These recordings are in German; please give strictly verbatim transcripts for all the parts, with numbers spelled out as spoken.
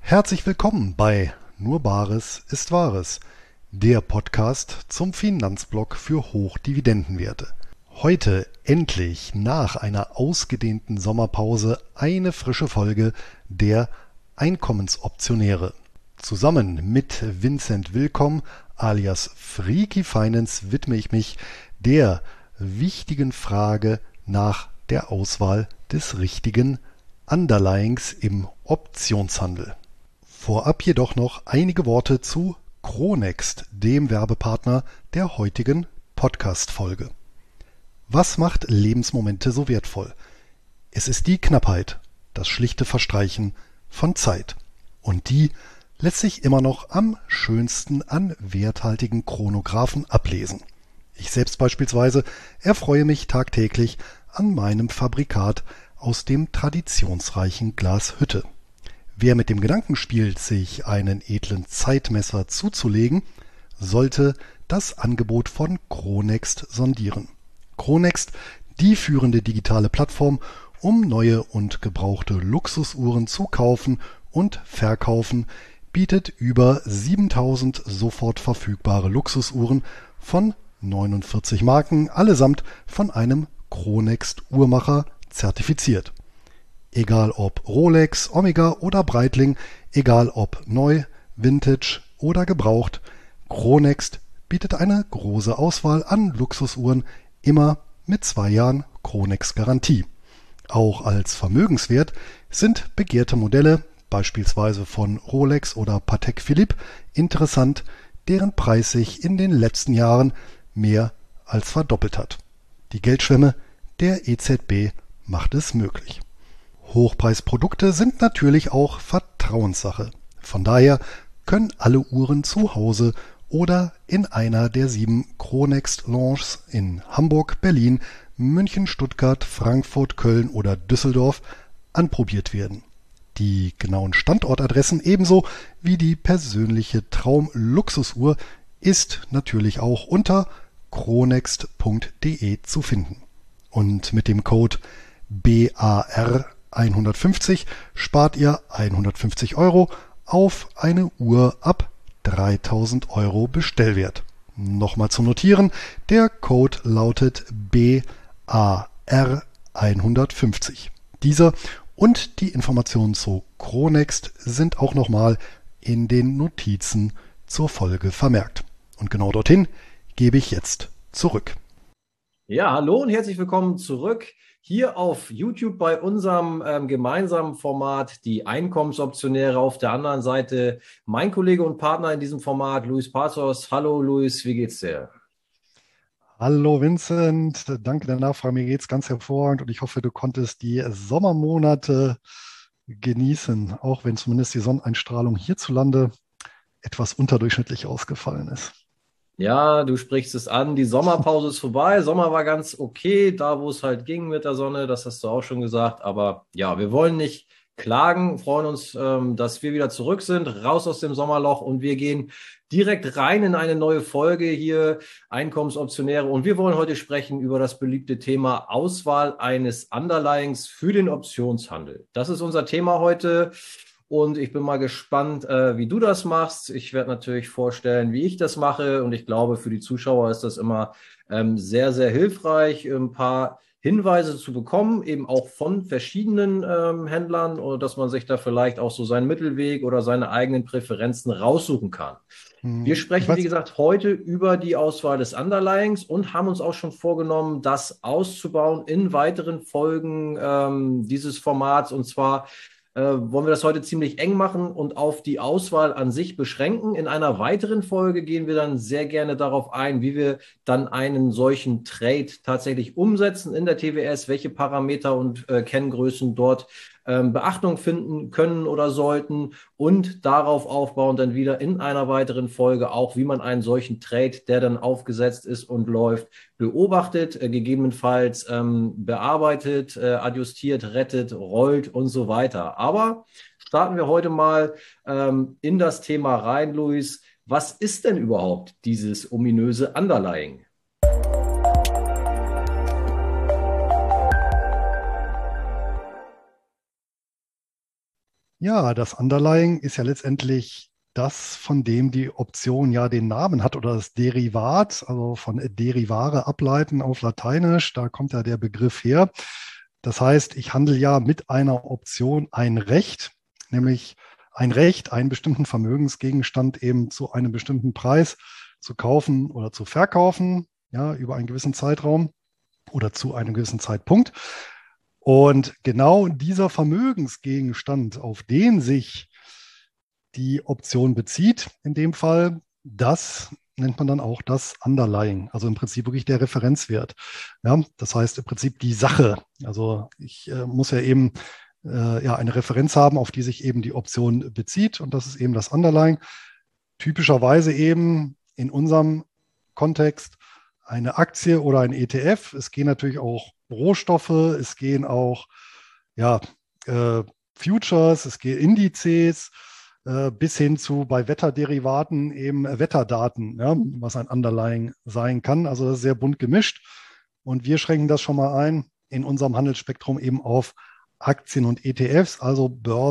Herzlich willkommen bei Nur Bares ist Wahres, der Podcast zum Finanzblock für Hochdividendenwerte. Heute endlich nach einer ausgedehnten Sommerpause eine frische Folge der Einkommensoptionäre. Zusammen mit Vincent Willkomm alias Freaky Finance widme ich mich der wichtigen Frage nach der Auswahl des richtigen Underlyings im Optionshandel. Vorab jedoch noch einige Worte zu Chronext, dem Werbepartner der heutigen Podcast-Folge. Was macht Lebensmomente so wertvoll? Es ist die Knappheit, das schlichte Verstreichen von Zeit. Und die lässt sich immer noch am schönsten an werthaltigen Chronographen ablesen. Ich selbst beispielsweise erfreue mich tagtäglich an meinem Fabrikat aus dem traditionsreichen Glas Hütte. Wer mit dem Gedanken spielt, sich einen edlen Zeitmesser zuzulegen, sollte das Angebot von Chronext sondieren. Chronext, die führende digitale Plattform, um neue und gebrauchte Luxusuhren zu kaufen und verkaufen, bietet über siebentausend sofort verfügbare Luxusuhren von neunundvierzig Marken, allesamt von einem Chronext-Uhrmacher zertifiziert. Egal ob Rolex, Omega oder Breitling, egal ob neu, Vintage oder gebraucht, Chronext bietet eine große Auswahl an Luxusuhren, immer mit zwei Jahren Chronext-Garantie. Auch als Vermögenswert sind begehrte Modelle, beispielsweise von Rolex oder Patek Philippe, interessant, deren Preis sich in den letzten Jahren mehr als verdoppelt hat. Die Geldschwemme der E Z B macht es möglich. Hochpreisprodukte sind natürlich auch Vertrauenssache. Von daher können alle Uhren zu Hause oder in einer der sieben Chronext Lounges in Hamburg, Berlin, München, Stuttgart, Frankfurt, Köln oder Düsseldorf anprobiert werden. Die genauen Standortadressen ebenso wie die persönliche Traum-Luxusuhr ist natürlich auch unter chronext punkt de zu finden. Und mit dem Code B A R hundertfünfzig spart ihr hundertfünfzig Euro auf eine Uhr ab dreitausend Euro Bestellwert. Nochmal zu notieren, der Code lautet B A R hundertfünfzig. Dieser und die Informationen zu Chronext sind auch nochmal in den Notizen zur Folge vermerkt. Und genau dorthin gebe ich jetzt zurück. Ja, hallo und herzlich willkommen zurück hier auf YouTube bei unserem ähm, gemeinsamen Format, die Einkommensoptionäre. Auf der anderen Seite mein Kollege und Partner in diesem Format, Luis Pazos. Hallo Luis, wie geht's dir? Hallo Vincent, danke der Nachfrage. Mir geht's ganz hervorragend und ich hoffe, du konntest die Sommermonate genießen, auch wenn zumindest die Sonneneinstrahlung hierzulande etwas unterdurchschnittlich ausgefallen ist. Ja, du sprichst es an. Die Sommerpause ist vorbei. Sommer war ganz okay, da wo es halt ging mit der Sonne. Das hast du auch schon gesagt. Aber ja, wir wollen nicht klagen, freuen uns, ähm, dass wir wieder zurück sind, raus aus dem Sommerloch und wir gehen direkt rein in eine neue Folge hier, Einkommensoptionäre. Und wir wollen heute sprechen über das beliebte Thema Auswahl eines Underlyings für den Optionshandel. Das ist unser Thema heute. Und ich bin mal gespannt, äh, wie du das machst. Ich werde natürlich vorstellen, wie ich das mache. Und ich glaube, für die Zuschauer ist das immer ähm, sehr, sehr hilfreich, ein paar Hinweise zu bekommen, eben auch von verschiedenen ähm, Händlern, oder dass man sich da vielleicht auch so seinen Mittelweg oder seine eigenen Präferenzen raussuchen kann. Hm, Wir ich sprechen, weiß, wie gesagt, heute über die Auswahl des Underlyings und haben uns auch schon vorgenommen, das auszubauen in weiteren Folgen ähm, dieses Formats. Und zwar äh, wollen wir das heute ziemlich eng machen und auf die Auswahl an sich beschränken. In einer weiteren Folge gehen wir dann sehr gerne darauf ein, wie wir dann einen solchen Trade tatsächlich umsetzen in der T W S, welche Parameter und äh, Kenngrößen dort ähm, Beachtung finden können oder sollten und darauf aufbauen dann wieder in einer weiteren Folge auch, wie man einen solchen Trade, der dann aufgesetzt ist und läuft, beobachtet, äh, gegebenenfalls ähm, bearbeitet, äh, adjustiert, rettet, rollt und so weiter. Aber starten wir heute mal ähm, in das Thema rein, Luis. Was ist denn überhaupt dieses ominöse Underlying? Ja, das Underlying ist ja letztendlich das, von dem die Option ja den Namen hat oder das Derivat, also von derivare ableiten auf Lateinisch, da kommt ja der Begriff her. Das heißt, ich handle ja mit einer Option ein Recht, nämlich ein Recht, einen bestimmten Vermögensgegenstand eben zu einem bestimmten Preis zu kaufen oder zu verkaufen, ja, über einen gewissen Zeitraum oder zu einem gewissen Zeitpunkt. Und genau dieser Vermögensgegenstand, auf den sich die Option bezieht, in dem Fall, das nennt man dann auch das Underlying, also im Prinzip wirklich der Referenzwert. Ja, das heißt im Prinzip die Sache. Also ich äh, muss ja eben äh, ja, eine Referenz haben, auf die sich eben die Option bezieht, und das ist eben das Underlying. Typischerweise eben in unserem Kontext eine Aktie oder ein E T F. Es gehen natürlich auch Rohstoffe, es gehen auch ja, äh, Futures, es gehen Indizes, äh, bis hin zu bei Wetterderivaten eben äh, Wetterdaten, ja, was ein Underlying sein kann. Also das ist sehr bunt gemischt. Und wir schränken das schon mal ein in unserem Handelsspektrum eben auf Aktien und E T Fs, also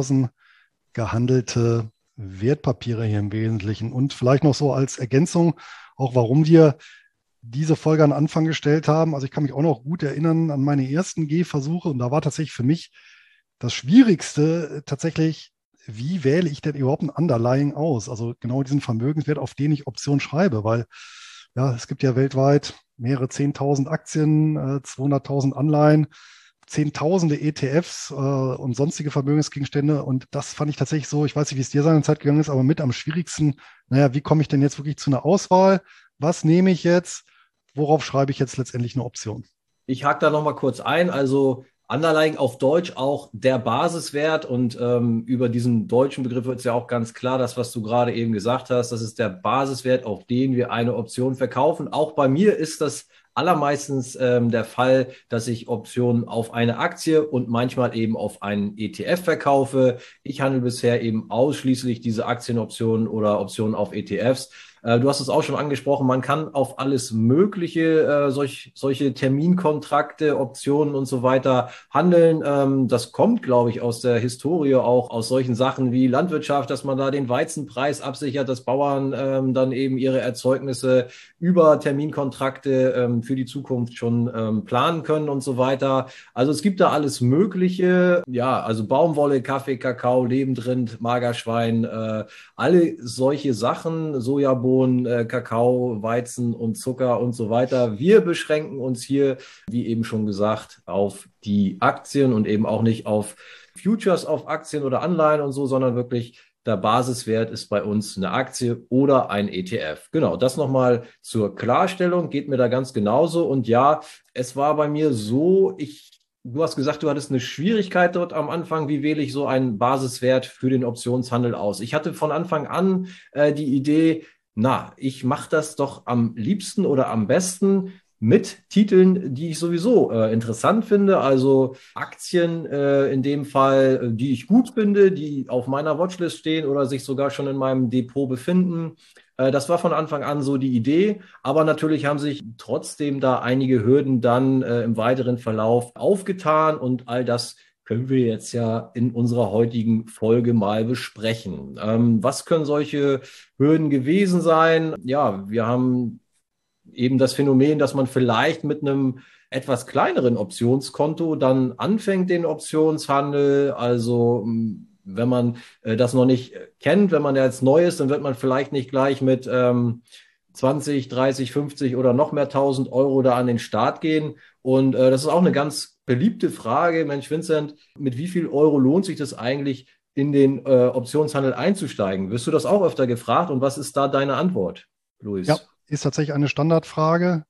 börsengehandelte Wertpapiere hier im Wesentlichen. Und vielleicht noch so als Ergänzung, auch warum wir diese Folge an den Anfang gestellt haben. Also ich kann mich auch noch gut erinnern an meine ersten Gehversuche, und da war tatsächlich für mich das Schwierigste tatsächlich, wie wähle ich denn überhaupt ein Underlying aus? Also genau diesen Vermögenswert, auf den ich Option schreibe, weil ja, es gibt ja weltweit mehrere zehntausend Aktien, äh, zweihunderttausend Anleihen, Zehntausende E T Fs äh, und sonstige Vermögensgegenstände. Und das fand ich tatsächlich so, ich weiß nicht, wie es dir seinerzeit gegangen ist, aber mit am schwierigsten, naja, wie komme ich denn jetzt wirklich zu einer Auswahl? Was nehme ich jetzt? Worauf schreibe ich jetzt letztendlich eine Option? Ich hake da nochmal kurz ein. Also Underlying auf Deutsch auch der Basiswert, und ähm, über diesen deutschen Begriff wird es ja auch ganz klar, das, was du gerade eben gesagt hast, das ist der Basiswert, auf den wir eine Option verkaufen. Auch bei mir ist das allermeistens ähm, der Fall, dass ich Optionen auf eine Aktie und manchmal eben auf einen E T F verkaufe. Ich handle bisher eben ausschließlich diese Aktienoptionen oder Optionen auf E T Fs. Äh, du hast es auch schon angesprochen, man kann auf alles Mögliche, äh, solch, solche Terminkontrakte, Optionen und so weiter handeln. Ähm, das kommt, glaube ich, aus der Historie auch, aus solchen Sachen wie Landwirtschaft, dass man da den Weizenpreis absichert, dass Bauern ähm, dann eben ihre Erzeugnisse über Terminkontrakte ähm, für die Zukunft schon ähm, planen können und so weiter. Also es gibt da alles Mögliche. Ja, also Baumwolle, Kaffee, Kakao, Lebendrind, Magerschwein, äh, alle solche Sachen, Sojabohnen, äh, Kakao, Weizen und Zucker und so weiter. Wir beschränken uns hier, wie eben schon gesagt, auf die Aktien und eben auch nicht auf Futures auf Aktien oder Anleihen und so, sondern wirklich der Basiswert ist bei uns eine Aktie oder ein E T F. Genau, das nochmal zur Klarstellung, geht mir da ganz genauso. Und ja, es war bei mir so, ich Du hast gesagt, du hattest eine Schwierigkeit dort am Anfang. Wie wähle ich so einen Basiswert für den Optionshandel aus? Ich hatte von Anfang an äh, die Idee, na, ich mache das doch am liebsten oder am besten mit Titeln, die ich sowieso äh, interessant finde. Also Aktien äh, in dem Fall, äh, die ich gut finde, die auf meiner Watchlist stehen oder sich sogar schon in meinem Depot befinden. Äh, das war von Anfang an so die Idee. Aber natürlich haben sich trotzdem da einige Hürden dann äh, im weiteren Verlauf aufgetan, und all das können wir jetzt ja in unserer heutigen Folge mal besprechen. Ähm, was können solche Hürden gewesen sein? Ja, wir haben eben das Phänomen, dass man vielleicht mit einem etwas kleineren Optionskonto dann anfängt, den Optionshandel. Also mh, wenn man äh, das noch nicht kennt, wenn man jetzt neu ist, dann wird man vielleicht nicht gleich mit ähm, zwanzig, dreißig, fünfzig oder noch mehr tausend Euro da an den Start gehen. Und äh, das ist auch eine ganz beliebte Frage. Mensch, Vincent, mit wie viel Euro lohnt sich das eigentlich, in den äh, Optionshandel einzusteigen? Wirst du das auch öfter gefragt? Und was ist da deine Antwort, Ja, Luis? ist tatsächlich eine Standardfrage,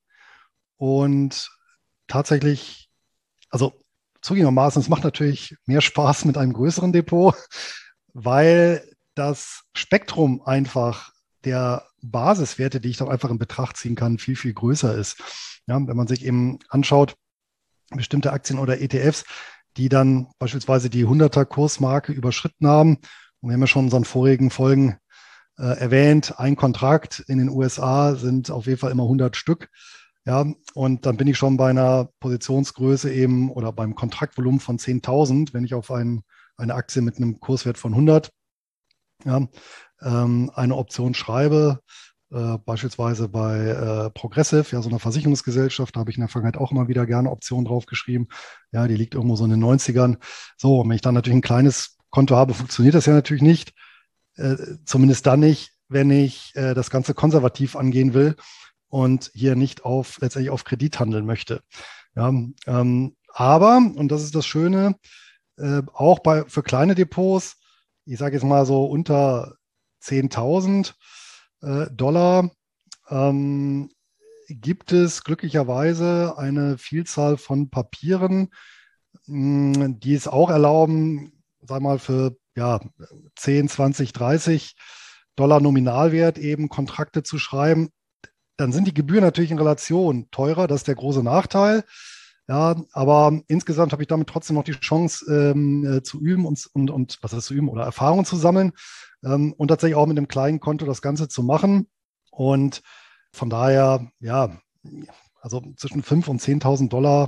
und tatsächlich, also zugegebenermaßen, es macht natürlich mehr Spaß mit einem größeren Depot, weil das Spektrum einfach der Basiswerte, die ich dann einfach in Betracht ziehen kann, viel, viel größer ist. Ja, wenn man sich eben anschaut, bestimmte Aktien oder E T Fs, die dann beispielsweise die hunderter-Kursmarke überschritten haben. Und wir haben ja schon in unseren vorigen Folgen äh, erwähnt, ein Kontrakt in den U S A sind auf jeden Fall immer hundert Stück. Ja, und dann bin ich schon bei einer Positionsgröße eben oder beim Kontraktvolumen von zehntausend, wenn ich auf ein eine Aktie mit einem Kurswert von hundert, ja, ähm, eine Option schreibe, äh, beispielsweise bei äh, Progressive, ja, so einer Versicherungsgesellschaft, da habe ich in der Vergangenheit auch immer wieder gerne Optionen drauf geschrieben. Ja, die liegt irgendwo so in den neunzigern. So, und wenn ich dann natürlich ein kleines Konto habe, funktioniert das ja natürlich nicht. Äh, zumindest dann nicht, wenn ich äh, das Ganze konservativ angehen will und hier nicht auf letztendlich auf Kredit handeln möchte. Ja, ähm, aber, und das ist das Schöne, äh, auch bei, für kleine Depots, ich sage jetzt mal so unter zehntausend äh, Dollar, ähm, gibt es glücklicherweise eine Vielzahl von Papieren, mh, die es auch erlauben, sag mal, für ja, zehn, zwanzig, dreißig Dollar Nominalwert eben Kontrakte zu schreiben. Dann sind die Gebühren natürlich in Relation teurer, das ist der große Nachteil. Ja, aber insgesamt habe ich damit trotzdem noch die Chance ähm, äh, zu üben und, und, und was heißt zu üben oder Erfahrung zu sammeln ähm, und tatsächlich auch mit einem kleinen Konto das Ganze zu machen. Und von daher, ja, also zwischen fünftausend und zehntausend Dollar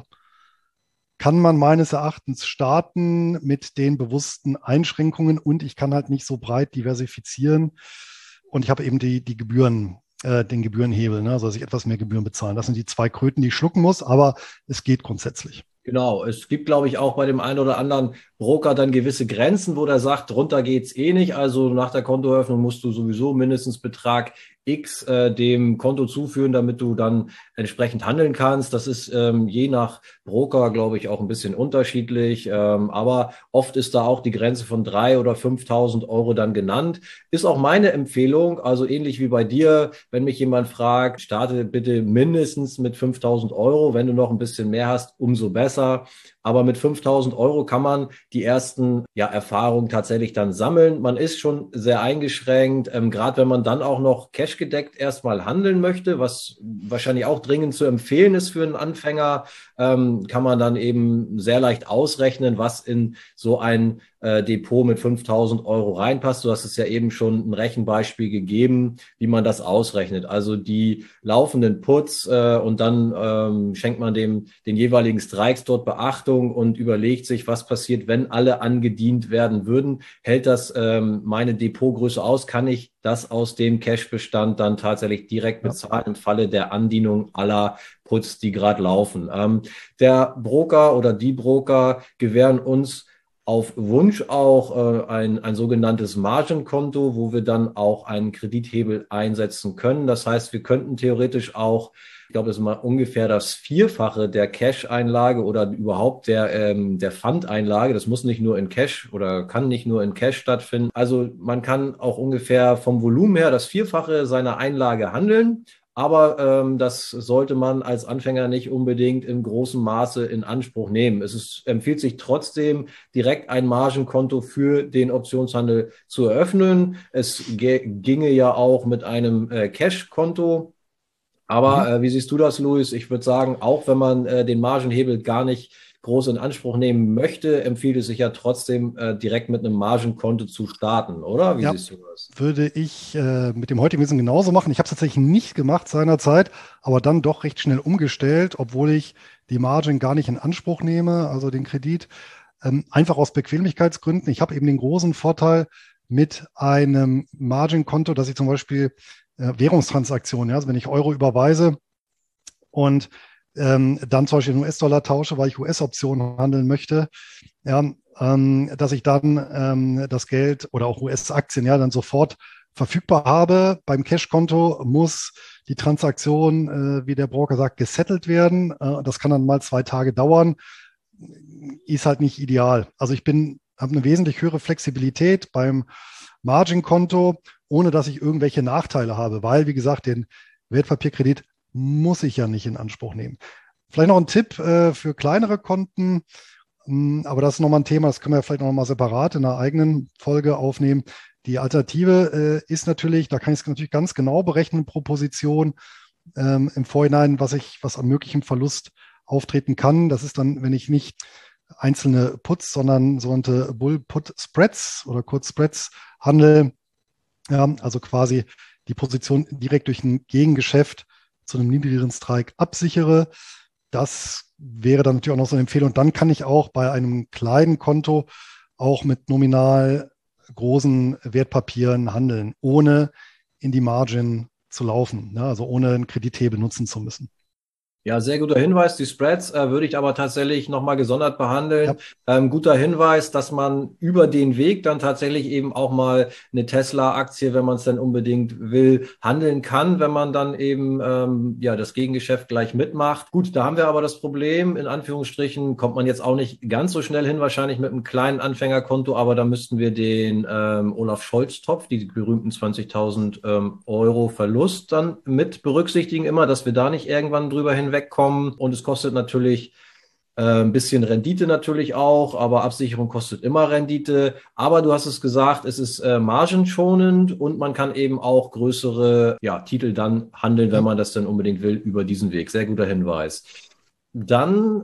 kann man meines Erachtens starten mit den bewussten Einschränkungen und ich kann halt nicht so breit diversifizieren und ich habe eben die, die Gebühren, äh, den Gebührenhebel, ne? Also dass ich etwas mehr Gebühren bezahlen. Das sind die zwei Kröten, die ich schlucken muss, aber es geht grundsätzlich. Genau, es gibt, glaube ich, auch bei dem einen oder anderen Broker dann gewisse Grenzen, wo der sagt, drunter geht's eh nicht. Also nach der Kontoeröffnung musst du sowieso mindestens Betrag X äh, dem Konto zuführen, damit du dann entsprechend handeln kannst. Das ist ähm, je nach Broker, glaube ich, auch ein bisschen unterschiedlich. Ähm, aber oft ist da auch die Grenze von drei oder fünftausend Euro dann genannt. Ist auch meine Empfehlung, also ähnlich wie bei dir, wenn mich jemand fragt, starte bitte mindestens mit fünftausend Euro. Wenn du noch ein bisschen mehr hast, umso besser. Aber mit fünftausend Euro kann man die ersten ja, Erfahrungen tatsächlich dann sammeln. Man ist schon sehr eingeschränkt, ähm, gerade wenn man dann auch noch cashgedeckt erstmal handeln möchte, was wahrscheinlich auch dringend zu empfehlen ist für einen Anfänger, ähm, kann man dann eben sehr leicht ausrechnen, was in so ein äh, Depot mit fünftausend Euro reinpasst. Du hast es ja eben schon ein Rechenbeispiel gegeben, wie man das ausrechnet. Also die laufenden Puts äh, und dann ähm, schenkt man dem den jeweiligen Strikes dort Beachtung und überlegt sich, was passiert, wenn alle angedient werden würden. Hält das ähm, meine Depotgröße aus? Kann ich das aus dem Cashbestand dann tatsächlich direkt Ja. bezahlen im Falle der Andienung aller Puts, die gerade laufen? Ähm, der Broker oder die Broker gewähren uns auf Wunsch auch äh, ein, ein sogenanntes Margenkonto, wo wir dann auch einen Kredithebel einsetzen können. Das heißt, wir könnten theoretisch auch, ich glaube, das ist mal ungefähr das Vierfache der Cash-Einlage oder überhaupt der, ähm, der Pfandeinlage. Das muss nicht nur in Cash oder kann nicht nur in Cash stattfinden. Also man kann auch ungefähr vom Volumen her das Vierfache seiner Einlage handeln. Aber ähm, das sollte man als Anfänger nicht unbedingt in großem Maße in Anspruch nehmen. Es ist, empfiehlt sich trotzdem, direkt ein Margenkonto für den Optionshandel zu eröffnen. Es ginge ja auch mit einem äh, Cash-Konto. Aber Mhm. äh, wie siehst du das, Luis? Ich würde sagen, auch wenn man äh, den Margenhebel gar nicht groß in Anspruch nehmen möchte, empfiehlt es sich ja trotzdem, äh, direkt mit einem Margenkonto zu starten, oder? Wie Ja, siehst du das? würde ich äh, mit dem heutigen Wissen genauso machen. Ich habe es tatsächlich nicht gemacht seinerzeit, aber dann doch recht schnell umgestellt, obwohl ich die Margin gar nicht in Anspruch nehme, also den Kredit, ähm, einfach aus Bequemlichkeitsgründen. Ich habe eben den großen Vorteil mit einem Margin-Konto, dass ich zum Beispiel äh, Währungstransaktionen, ja, also wenn ich Euro überweise und ähm, dann zum Beispiel in U S-Dollar tausche, weil ich U S-Optionen handeln möchte, ja, ähm, dass ich dann ähm, das Geld oder auch U S-Aktien ja dann sofort verfügbar habe. Beim Cash-Konto muss die Transaktion, äh, wie der Broker sagt, gesettelt werden. Äh, das kann dann mal zwei Tage dauern. Ist halt nicht ideal. Also ich bin, habe eine wesentlich höhere Flexibilität beim Margin-Konto, ohne dass ich irgendwelche Nachteile habe, weil, wie gesagt, den Wertpapierkredit muss ich ja nicht in Anspruch nehmen. Vielleicht noch ein Tipp äh, für kleinere Konten. Aber das ist nochmal ein Thema, das können wir vielleicht nochmal separat in einer eigenen Folge aufnehmen. Die Alternative äh, ist natürlich, da kann ich es natürlich ganz genau berechnen pro Position ähm, im Vorhinein, was ich, was an möglichem Verlust auftreten kann. Das ist dann, wenn ich nicht einzelne Puts, sondern sogenannte Bull-Put-Spreads oder kurz Spreads handle. Ja, also quasi die Position direkt durch ein Gegengeschäft zu einem niedrigeren Strike absichere. Das wäre dann natürlich auch noch so eine Empfehlung. Und dann kann ich auch bei einem kleinen Konto auch mit nominal großen Wertpapieren handeln, ohne in die Margin zu laufen, ne? Also ohne einen Kredithebel nutzen zu müssen. Ja, sehr guter Hinweis. Die Spreads äh, würde ich aber tatsächlich nochmal gesondert behandeln. Ja. Ähm, guter Hinweis, dass man über den Weg dann tatsächlich eben auch mal eine Tesla-Aktie, wenn man es dann unbedingt will, handeln kann, wenn man dann eben ähm, ja das Gegengeschäft gleich mitmacht. Gut, da haben wir aber das Problem, in Anführungsstrichen, kommt man jetzt auch nicht ganz so schnell hin, wahrscheinlich mit einem kleinen Anfängerkonto, aber da müssten wir den ähm, Olaf Scholz-Topf, die berühmten zwanzigtausend ähm, Euro Verlust dann mit berücksichtigen, immer, dass wir da nicht irgendwann drüber hinweg wegkommen. Und es kostet natürlich äh, ein bisschen Rendite natürlich auch, aber Absicherung kostet immer Rendite. Aber du hast es gesagt, es ist äh, margenschonend und man kann eben auch größere ja, Titel dann handeln, wenn man das dann unbedingt will, über diesen Weg. Sehr guter Hinweis. Dann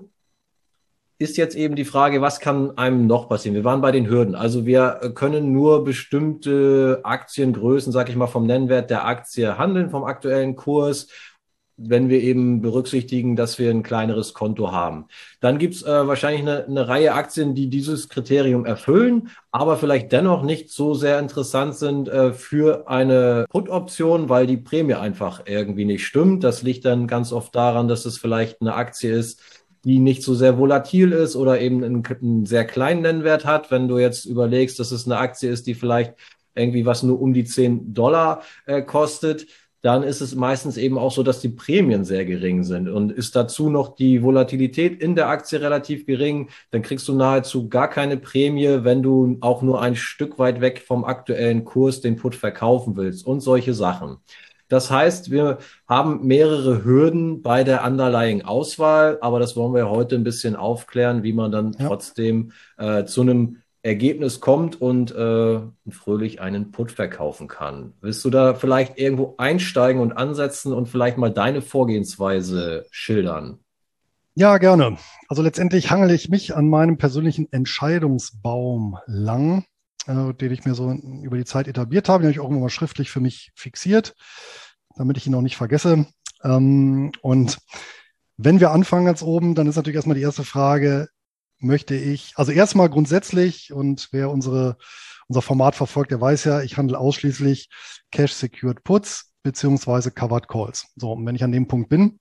ist jetzt eben die Frage, was kann einem noch passieren? Wir waren bei den Hürden. Also wir können nur bestimmte Aktiengrößen, sag ich mal, vom Nennwert der Aktie handeln, vom aktuellen Kurs, wenn wir eben berücksichtigen, dass wir ein kleineres Konto haben. Dann gibt es äh, wahrscheinlich eine, eine Reihe Aktien, die dieses Kriterium erfüllen, aber vielleicht dennoch nicht so sehr interessant sind äh, für eine Put-Option, weil die Prämie einfach irgendwie nicht stimmt. Das liegt dann ganz oft daran, dass es vielleicht eine Aktie ist, die nicht so sehr volatil ist oder eben einen, einen sehr kleinen Nennwert hat. Wenn du jetzt überlegst, dass es eine Aktie ist, die vielleicht irgendwie was nur um die zehn Dollar äh, kostet, dann ist es meistens eben auch so, dass die Prämien sehr gering sind. Und ist dazu noch die Volatilität in der Aktie relativ gering, dann kriegst du nahezu gar keine Prämie, wenn du auch nur ein Stück weit weg vom aktuellen Kurs den Put verkaufen willst und solche Sachen. Das heißt, wir haben mehrere Hürden bei der Underlying-Auswahl, aber das wollen wir heute ein bisschen aufklären, wie man dann Ja. trotzdem äh, zu einem Ergebnis kommt und äh, fröhlich einen Put verkaufen kann. Willst du da vielleicht irgendwo einsteigen und ansetzen und vielleicht mal deine Vorgehensweise schildern? Ja, gerne. Also letztendlich hangele ich mich an meinem persönlichen Entscheidungsbaum lang, äh, den ich mir so über die Zeit etabliert habe. Den habe ich auch immer mal schriftlich für mich fixiert, damit ich ihn auch nicht vergesse. Ähm, und wenn wir anfangen ganz oben, dann ist natürlich erstmal die erste Frage, möchte ich, also erstmal grundsätzlich, und wer unsere, unser Format verfolgt, der weiß ja, ich handle ausschließlich Cash-Secured Puts beziehungsweise Covered Calls. So, und wenn ich an dem Punkt bin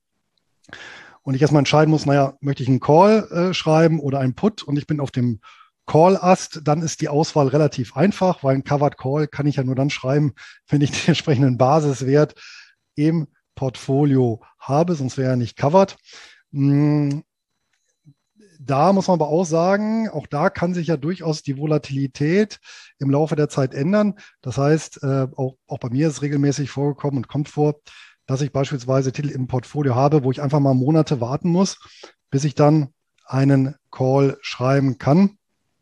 und ich erstmal entscheiden muss, naja, möchte ich einen Call äh, schreiben oder einen Put und ich bin auf dem Call-Ast, dann ist die Auswahl relativ einfach, weil ein Covered Call kann ich ja nur dann schreiben, wenn ich den entsprechenden Basiswert im Portfolio habe, sonst wäre er nicht covered. Hm, Da muss man aber auch sagen, auch da kann sich ja durchaus die Volatilität im Laufe der Zeit ändern. Das heißt, äh, auch, auch bei mir ist es regelmäßig vorgekommen und kommt vor, dass ich beispielsweise Titel im Portfolio habe, wo ich einfach mal Monate warten muss, bis ich dann einen Call schreiben kann,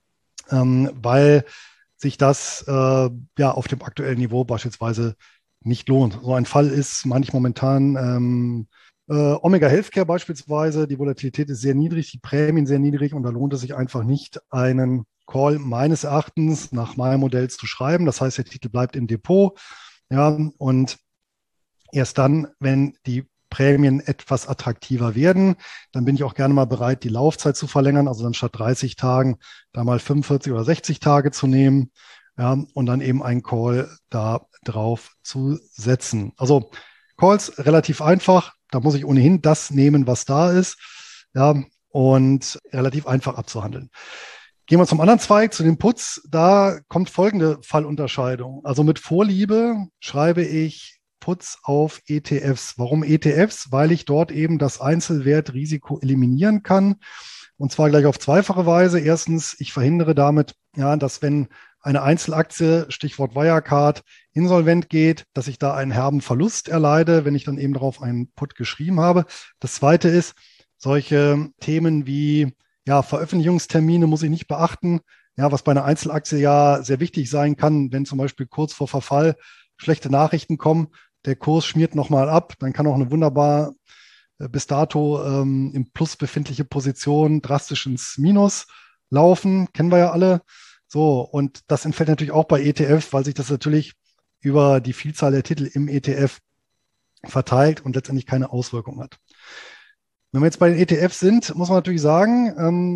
ähm, weil sich das äh, ja auf dem aktuellen Niveau beispielsweise nicht lohnt. So ein Fall ist manchmal momentan ähm, äh, Omega Healthcare beispielsweise. Die Volatilität ist sehr niedrig, die Prämien sehr niedrig und da lohnt es sich einfach nicht, einen Call meines Erachtens nach meinem Modell zu schreiben. Das heißt, der Titel bleibt im Depot. Ja, und erst dann, wenn die Prämien etwas attraktiver werden, dann bin ich auch gerne mal bereit, die Laufzeit zu verlängern, also dann statt dreißig Tagen da mal fünfundvierzig oder sechzig Tage zu nehmen, ja, und dann eben einen Call da drauf zu setzen. Also Calls relativ einfach, da muss ich ohnehin das nehmen, was da ist, ja, und relativ einfach abzuhandeln. Gehen wir zum anderen Zweig, zu den Puts. Da kommt folgende Fallunterscheidung. Also mit Vorliebe schreibe ich Puts auf E T Fs. Warum E T Fs? Weil ich dort eben das Einzelwertrisiko eliminieren kann. Und zwar gleich auf zweifache Weise. Erstens, ich verhindere damit, ja, dass wenn eine Einzelaktie, Stichwort Wirecard, insolvent geht, dass ich da einen herben Verlust erleide, wenn ich dann eben darauf einen Put geschrieben habe. Das zweite ist, solche Themen wie ja, Veröffentlichungstermine muss ich nicht beachten. Ja, was bei einer Einzelaktie ja sehr wichtig sein kann, wenn zum Beispiel kurz vor Verfall schlechte Nachrichten kommen, der Kurs schmiert nochmal ab, dann kann auch eine wunderbar äh, bis dato ähm, im Plus befindliche Position drastisch ins Minus laufen, kennen wir ja alle. So, und das entfällt natürlich auch bei E T F, weil sich das natürlich über die Vielzahl der Titel im E T F verteilt und letztendlich keine Auswirkung hat. Wenn wir jetzt bei den E T Fs sind, muss man natürlich sagen, ähm,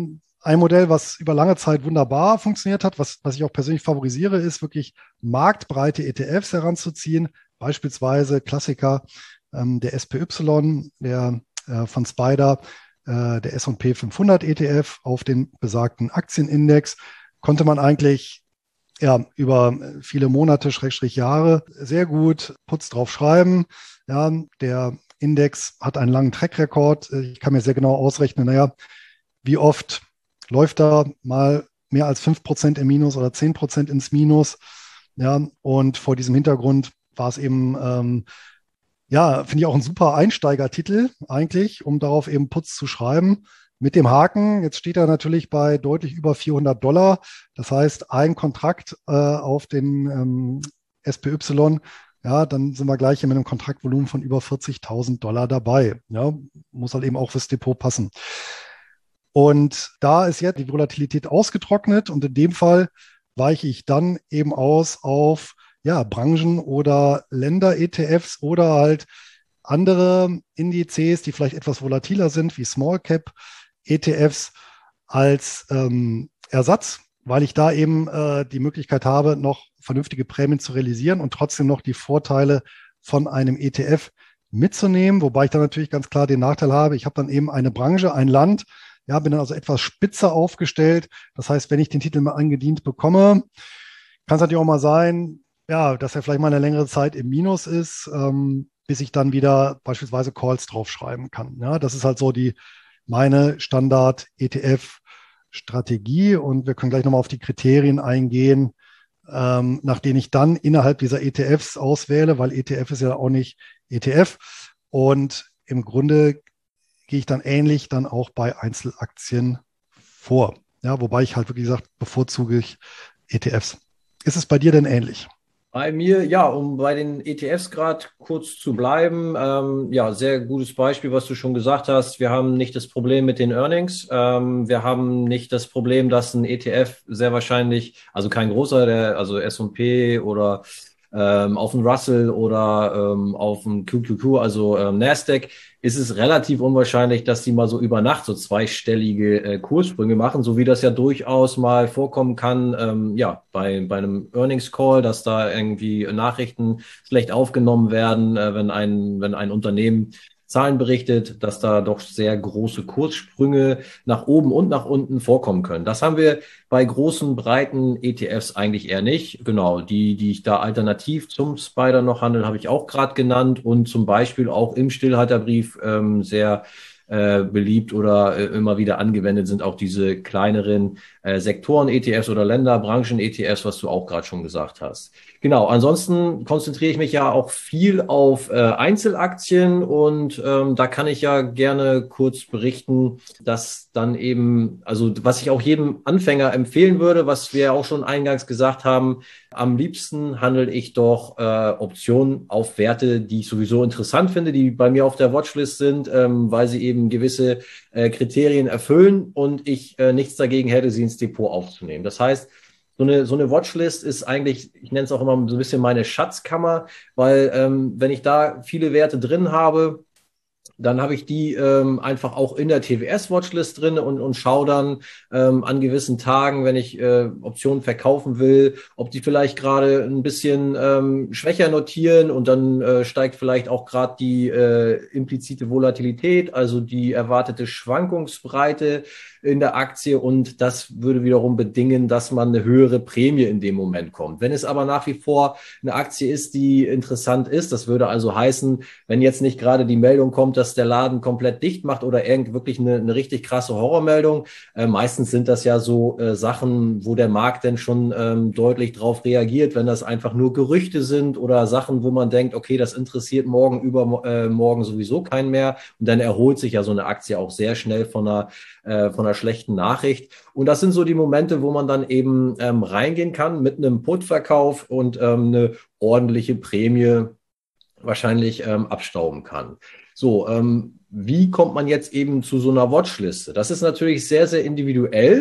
ein Modell, was über lange Zeit wunderbar funktioniert hat, was, was ich auch persönlich favorisiere, ist wirklich marktbreite E T Fs heranzuziehen. Beispielsweise Klassiker, ähm, der S P Y, der äh, von Spider, äh, der S und P fünfhundert E T F auf den besagten Aktienindex. Konnte man eigentlich ja, über viele Monate, Schrägstrich Jahre sehr gut Putz drauf schreiben. Ja, der Index hat einen langen Track-Record. Ich kann mir sehr genau ausrechnen, naja, wie oft läuft da mal mehr als fünf Prozent im Minus oder zehn Prozent ins Minus. Ja, und vor diesem Hintergrund war es eben, ähm, ja, finde ich auch ein super Einsteigertitel eigentlich, um darauf eben Putz zu schreiben. Mit dem Haken, jetzt steht er natürlich bei deutlich über vierhundert Dollar. Das heißt, ein Kontrakt äh, auf den ähm, S P Y, ja, dann sind wir gleich hier mit einem Kontraktvolumen von über vierzigtausend Dollar dabei. Ja, muss halt eben auch fürs Depot passen. Und da ist jetzt die Volatilität ausgetrocknet und in dem Fall weiche ich dann eben aus auf ja, Branchen- oder Länder-E T Fs oder halt andere Indizes, die vielleicht etwas volatiler sind, wie Small Cap E T Fs als ähm, Ersatz, weil ich da eben äh, die Möglichkeit habe, noch vernünftige Prämien zu realisieren und trotzdem noch die Vorteile von einem E T F mitzunehmen, wobei ich dann natürlich ganz klar den Nachteil habe, ich habe dann eben eine Branche, ein Land, ja, bin dann also etwas spitzer aufgestellt. Das heißt, wenn ich den Titel mal angedient bekomme, kann es natürlich auch mal sein, ja, dass er vielleicht mal eine längere Zeit im Minus ist, ähm, bis ich dann wieder beispielsweise Calls draufschreiben kann. Ja, das ist halt so die meine Standard-E T F-Strategie und wir können gleich nochmal auf die Kriterien eingehen, ähm, nach denen ich dann innerhalb dieser E T Fs auswähle, weil E T F ist ja auch nicht E T F und im Grunde gehe ich dann ähnlich dann auch bei Einzelaktien vor. Ja, wobei ich halt wirklich gesagt, bevorzuge ich E T Fs. Ist es bei dir denn ähnlich? Bei mir, ja, um bei den E T Fs gerade kurz zu bleiben, ähm, ja, sehr gutes Beispiel, was du schon gesagt hast. Wir haben nicht das Problem mit den Earnings. Ähm, wir haben nicht das Problem, dass ein E T F sehr wahrscheinlich, also kein großer, der, also S und P oder ähm, auf den Russell oder ähm, auf den Q Q Q, also ähm, Nasdaq, ist es relativ unwahrscheinlich, dass die mal so über Nacht so zweistellige äh, Kurssprünge machen, so wie das ja durchaus mal vorkommen kann, ähm, ja, bei, bei einem Earnings Call, dass da irgendwie Nachrichten schlecht aufgenommen werden, äh, wenn ein, wenn ein Unternehmen Zahlen berichtet, dass da doch sehr große Kurssprünge nach oben und nach unten vorkommen können. Das haben wir bei großen, breiten E T Fs eigentlich eher nicht. Genau, die, die ich da alternativ zum Spider noch handeln, habe ich auch gerade genannt und zum Beispiel auch im Stillhalterbrief ähm, sehr äh, beliebt oder äh, immer wieder angewendet sind auch diese kleineren äh, Sektoren-E T Fs oder Länder, Branchen-E T Fs, was du auch gerade schon gesagt hast. Genau, ansonsten konzentriere ich mich ja auch viel auf äh, Einzelaktien und ähm, da kann ich ja gerne kurz berichten, dass dann eben, also was ich auch jedem Anfänger empfehlen würde, was wir ja auch schon eingangs gesagt haben, am liebsten handle ich doch äh, Optionen auf Werte, die ich sowieso interessant finde, die bei mir auf der Watchlist sind, ähm, weil sie eben gewisse äh, Kriterien erfüllen und ich äh, nichts dagegen hätte, sie ins Depot aufzunehmen. Das heißt, so eine, so eine Watchlist ist eigentlich, ich nenne es auch immer so ein bisschen meine Schatzkammer, weil ähm, wenn ich da viele Werte drin habe, dann habe ich die ähm, einfach auch in der T W S-Watchlist drin und, und schaue dann ähm, an gewissen Tagen, wenn ich äh, Optionen verkaufen will, ob die vielleicht gerade ein bisschen ähm, schwächer notieren und dann äh, steigt vielleicht auch gerade die äh, implizite Volatilität, also die erwartete Schwankungsbreite in der Aktie und das würde wiederum bedingen, dass man eine höhere Prämie in dem Moment kommt. Wenn es aber nach wie vor eine Aktie ist, die interessant ist, das würde also heißen, wenn jetzt nicht gerade die Meldung kommt, dass der Laden komplett dicht macht oder irgend wirklich eine, eine richtig krasse Horrormeldung. Äh, meistens sind das ja so äh, Sachen, wo der Markt dann schon ähm, deutlich drauf reagiert, wenn das einfach nur Gerüchte sind oder Sachen, wo man denkt, okay, das interessiert morgen übermorgen äh, sowieso keinen mehr. Und dann erholt sich ja so eine Aktie auch sehr schnell von einer, äh, von einer schlechten Nachricht. Und das sind so die Momente, wo man dann eben ähm, reingehen kann mit einem Put-Verkauf und ähm, eine ordentliche Prämie wahrscheinlich ähm, abstauben kann. So, ähm, wie kommt man jetzt eben zu so einer Watchliste? Das ist natürlich sehr, sehr individuell.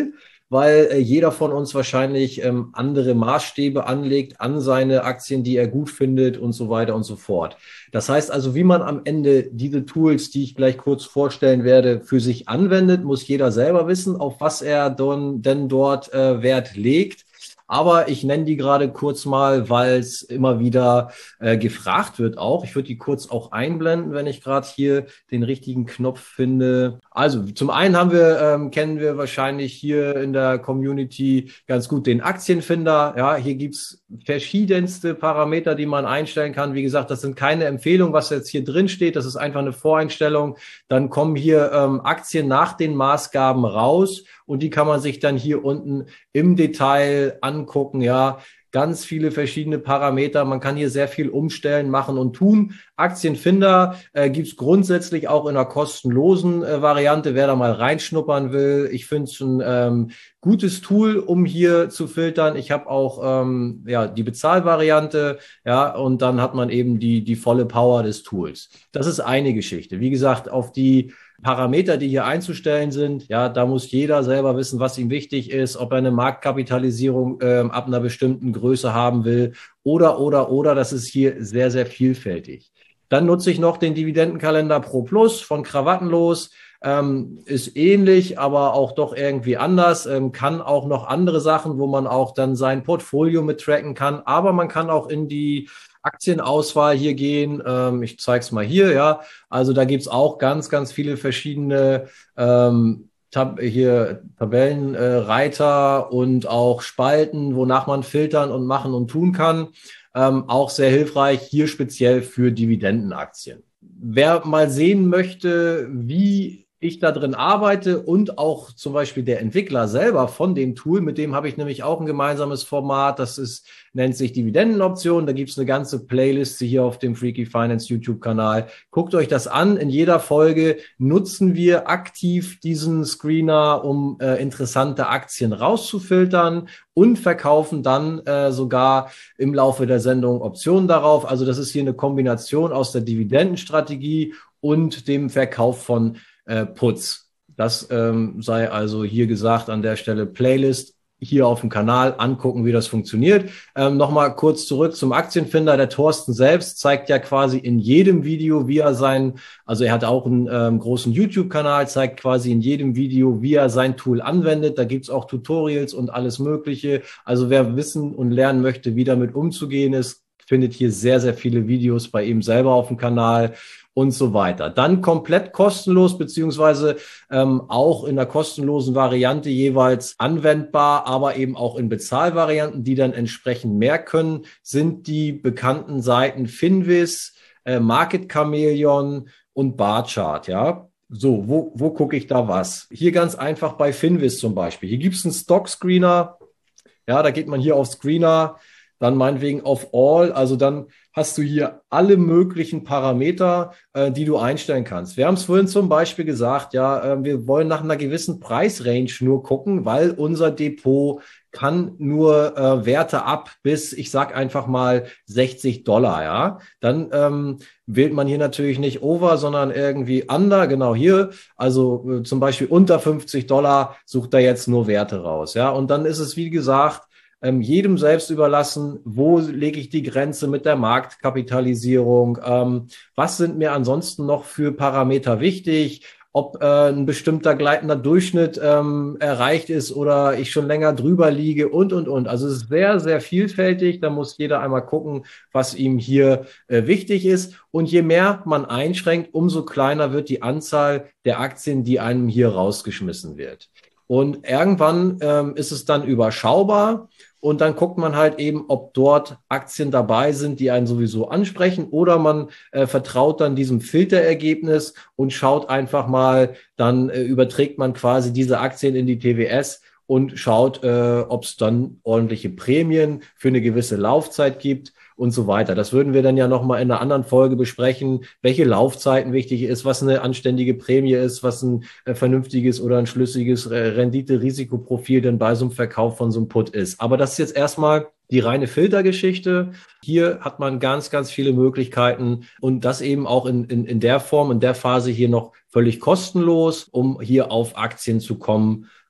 weil äh, jeder von uns wahrscheinlich ähm, andere Maßstäbe anlegt an seine Aktien, die er gut findet und so weiter und so fort. Das heißt also, wie man am Ende diese Tools, die ich gleich kurz vorstellen werde, für sich anwendet, muss jeder selber wissen, auf was er don, denn dort äh, Wert legt. Aber ich nenne die gerade kurz mal, weil es immer wieder äh, gefragt wird auch. Ich würde die kurz auch einblenden, wenn ich gerade hier den richtigen Knopf finde. Also zum einen haben wir, ähm, kennen wir wahrscheinlich hier in der Community ganz gut den Aktienfinder. Ja, hier gibt's verschiedenste Parameter, die man einstellen kann. Wie gesagt, das sind keine Empfehlungen, was jetzt hier drin steht. Das ist einfach eine Voreinstellung. Dann kommen hier ähm, Aktien nach den Maßgaben raus und die kann man sich dann hier unten im Detail angucken. Ja, ganz viele verschiedene Parameter. Man kann hier sehr viel umstellen, machen und tun. Aktienfinder äh, gibt es grundsätzlich auch in einer kostenlosen äh, Variante, wer da mal reinschnuppern will. Ich finde es ein ähm, gutes Tool, um hier zu filtern. Ich habe auch ähm, ja die Bezahlvariante, ja, und dann hat man eben die, die volle Power des Tools. Das ist eine Geschichte. Wie gesagt, auf die Parameter, die hier einzustellen sind, ja, da muss jeder selber wissen, was ihm wichtig ist, ob er eine Marktkapitalisierung ähm, ab einer bestimmten Größe haben will oder, oder, oder. Das ist hier sehr, sehr vielfältig. Dann nutze ich noch den Dividendenkalender Pro Plus von Krawattenlos. Ähm, ist ähnlich, aber auch doch irgendwie anders. Ähm, kann auch noch andere Sachen, wo man auch dann sein Portfolio mit tracken kann. Aber man kann auch in die Aktienauswahl hier gehen. Ähm, ich zeige es mal hier, ja. Also da gibt's auch ganz, ganz viele verschiedene ähm, Tab hier Tabellenreiter äh, und auch Spalten, wonach man filtern und machen und tun kann. Ähm, auch sehr hilfreich hier speziell für Dividendenaktien. Wer mal sehen möchte, wie ich da drin arbeite und auch zum Beispiel der Entwickler selber von dem Tool, mit dem habe ich nämlich auch ein gemeinsames Format, das ist, nennt sich Dividendenoption. Da gibt es eine ganze Playlist hier auf dem Freaky Finance YouTube-Kanal. Guckt euch das an. In jeder Folge nutzen wir aktiv diesen Screener, um äh, interessante Aktien rauszufiltern und verkaufen dann äh, sogar im Laufe der Sendung Optionen darauf. Also das ist hier eine Kombination aus der Dividendenstrategie und dem Verkauf von äh, Puts. Das ähm, sei also hier gesagt an der Stelle Playlist hier auf dem Kanal angucken, wie das funktioniert. Ähm, Nochmal kurz zurück zum Aktienfinder. Der Thorsten selbst zeigt ja quasi in jedem Video, wie er sein, also er hat auch einen ähm, großen YouTube-Kanal, zeigt quasi in jedem Video, wie er sein Tool anwendet. Da gibt's auch Tutorials und alles Mögliche. Also wer wissen und lernen möchte, wie damit umzugehen ist, findet hier sehr, sehr viele Videos bei ihm selber auf dem Kanal und so weiter. Dann komplett kostenlos, beziehungsweise ähm, auch in der kostenlosen Variante jeweils anwendbar, aber eben auch in Bezahlvarianten, die dann entsprechend mehr können, sind die bekannten Seiten Finviz, äh, Market Chameleon und Barchart, ja. So, wo, wo gucke ich da was? Hier ganz einfach bei Finviz zum Beispiel. Hier gibt es einen Stock Screener. Ja, da geht man hier auf Screener, dann meinetwegen auf All, also dann hast du hier alle möglichen Parameter, äh, die du einstellen kannst. Wir haben es vorhin zum Beispiel gesagt, ja, äh, wir wollen nach einer gewissen Preisrange nur gucken, weil unser Depot kann nur äh, Werte ab bis, ich sag einfach mal sechzig Dollar, ja. Dann ähm, wählt man hier natürlich nicht Over, sondern irgendwie Under, genau hier. Also äh, zum Beispiel unter fünfzig Dollar sucht er jetzt nur Werte raus, ja. Und dann ist es, wie gesagt, Ähm, jedem selbst überlassen, wo lege ich die Grenze mit der Marktkapitalisierung, ähm, was sind mir ansonsten noch für Parameter wichtig, ob äh, ein bestimmter gleitender Durchschnitt ähm, erreicht ist oder ich schon länger drüber liege und, und, und. Also es ist sehr, sehr vielfältig, da muss jeder einmal gucken, was ihm hier äh, wichtig ist. Und je mehr man einschränkt, umso kleiner wird die Anzahl der Aktien, die einem hier rausgeschmissen wird. Und irgendwann ähm, ist es dann überschaubar. Und dann guckt man halt eben, ob dort Aktien dabei sind, die einen sowieso ansprechen, oder man äh, vertraut dann diesem Filterergebnis und schaut einfach mal, dann äh, überträgt man quasi diese Aktien in die T W S und schaut, äh, ob es dann ordentliche Prämien für eine gewisse Laufzeit gibt und so weiter. Das würden wir dann ja nochmal in einer anderen Folge besprechen, welche Laufzeiten wichtig ist, was eine anständige Prämie ist, was ein äh, vernünftiges oder ein schlüssiges äh, Rendite-Risikoprofil denn bei so einem Verkauf von so einem Put ist. Aber das ist jetzt erstmal die reine Filtergeschichte. Hier hat man ganz, ganz viele Möglichkeiten und das eben auch in, in, in der Form, in der Phase hier noch völlig kostenlos, um hier auf Aktien zu kommen,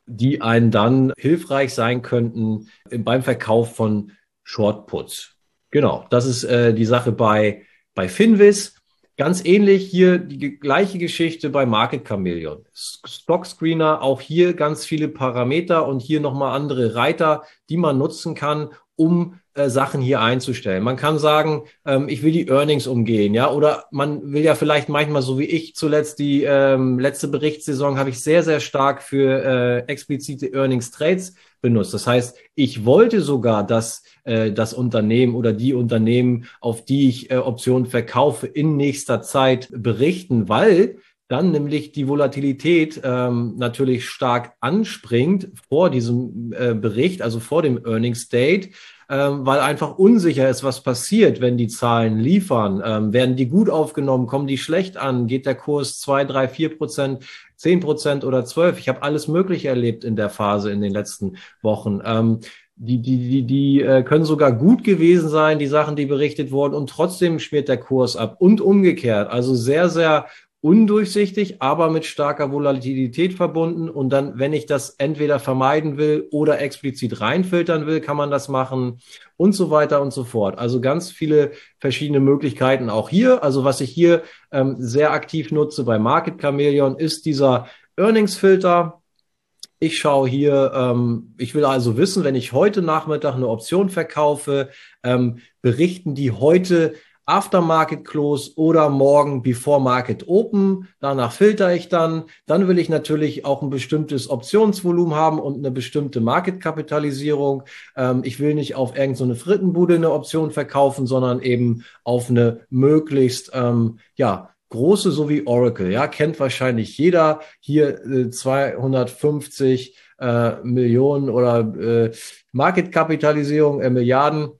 die einen dann hilfreich sein könnten beim Verkauf von Shortputs. Genau, das ist äh, die Sache bei, bei Finviz. Ganz ähnlich hier die gleiche Geschichte bei Market Chameleon. Stock Screener, auch hier ganz viele Parameter und hier nochmal andere Reiter, die man nutzen kann, um äh, Sachen hier einzustellen. Man kann sagen, ähm, ich will die Earnings umgehen, ja, oder man will ja vielleicht manchmal, so wie ich zuletzt, die ähm, letzte Berichtssaison habe ich sehr, sehr stark für äh, explizite Earnings Trades benutzt. Das heißt, ich wollte sogar, dass äh, das Unternehmen oder die Unternehmen, auf die ich äh, Optionen verkaufe, in nächster Zeit berichten, weil dann nämlich die Volatilität ähm, natürlich stark anspringt vor diesem äh, Bericht, also vor dem Earnings Date, ähm, weil einfach unsicher ist, was passiert, wenn die Zahlen liefern. Ähm, werden die gut aufgenommen, kommen die schlecht an, geht der Kurs zwei, drei, vier Prozent, zehn Prozent oder zwölf? Ich habe alles Mögliche erlebt in der Phase in den letzten Wochen. Ähm, die, die, die, die äh, können sogar gut gewesen sein, die Sachen, die berichtet wurden, und trotzdem schmiert der Kurs ab und umgekehrt. Also sehr, sehr undurchsichtig, aber mit starker Volatilität verbunden. Und dann, wenn ich das entweder vermeiden will oder explizit reinfiltern will, kann man das machen und so weiter und so fort. Also ganz viele verschiedene Möglichkeiten auch hier. Also was ich hier ähm, sehr aktiv nutze bei Market Chameleon ist dieser Earnings-Filter. Ich schaue hier, ähm, ich will also wissen, wenn ich heute Nachmittag eine Option verkaufe, ähm, berichten die heute After Market Close oder morgen Before Market Open. Danach filter ich dann. Dann will ich natürlich auch ein bestimmtes Optionsvolumen haben und eine bestimmte Marketkapitalisierung. Ähm, ich will nicht auf irgendeine so Frittenbude eine Option verkaufen, sondern eben auf eine möglichst, ähm, ja, große, so wie Oracle. Ja, kennt wahrscheinlich jeder. Hier äh, zweihundertfünfzig äh, Millionen oder äh, Marketkapitalisierung, äh, Milliarden.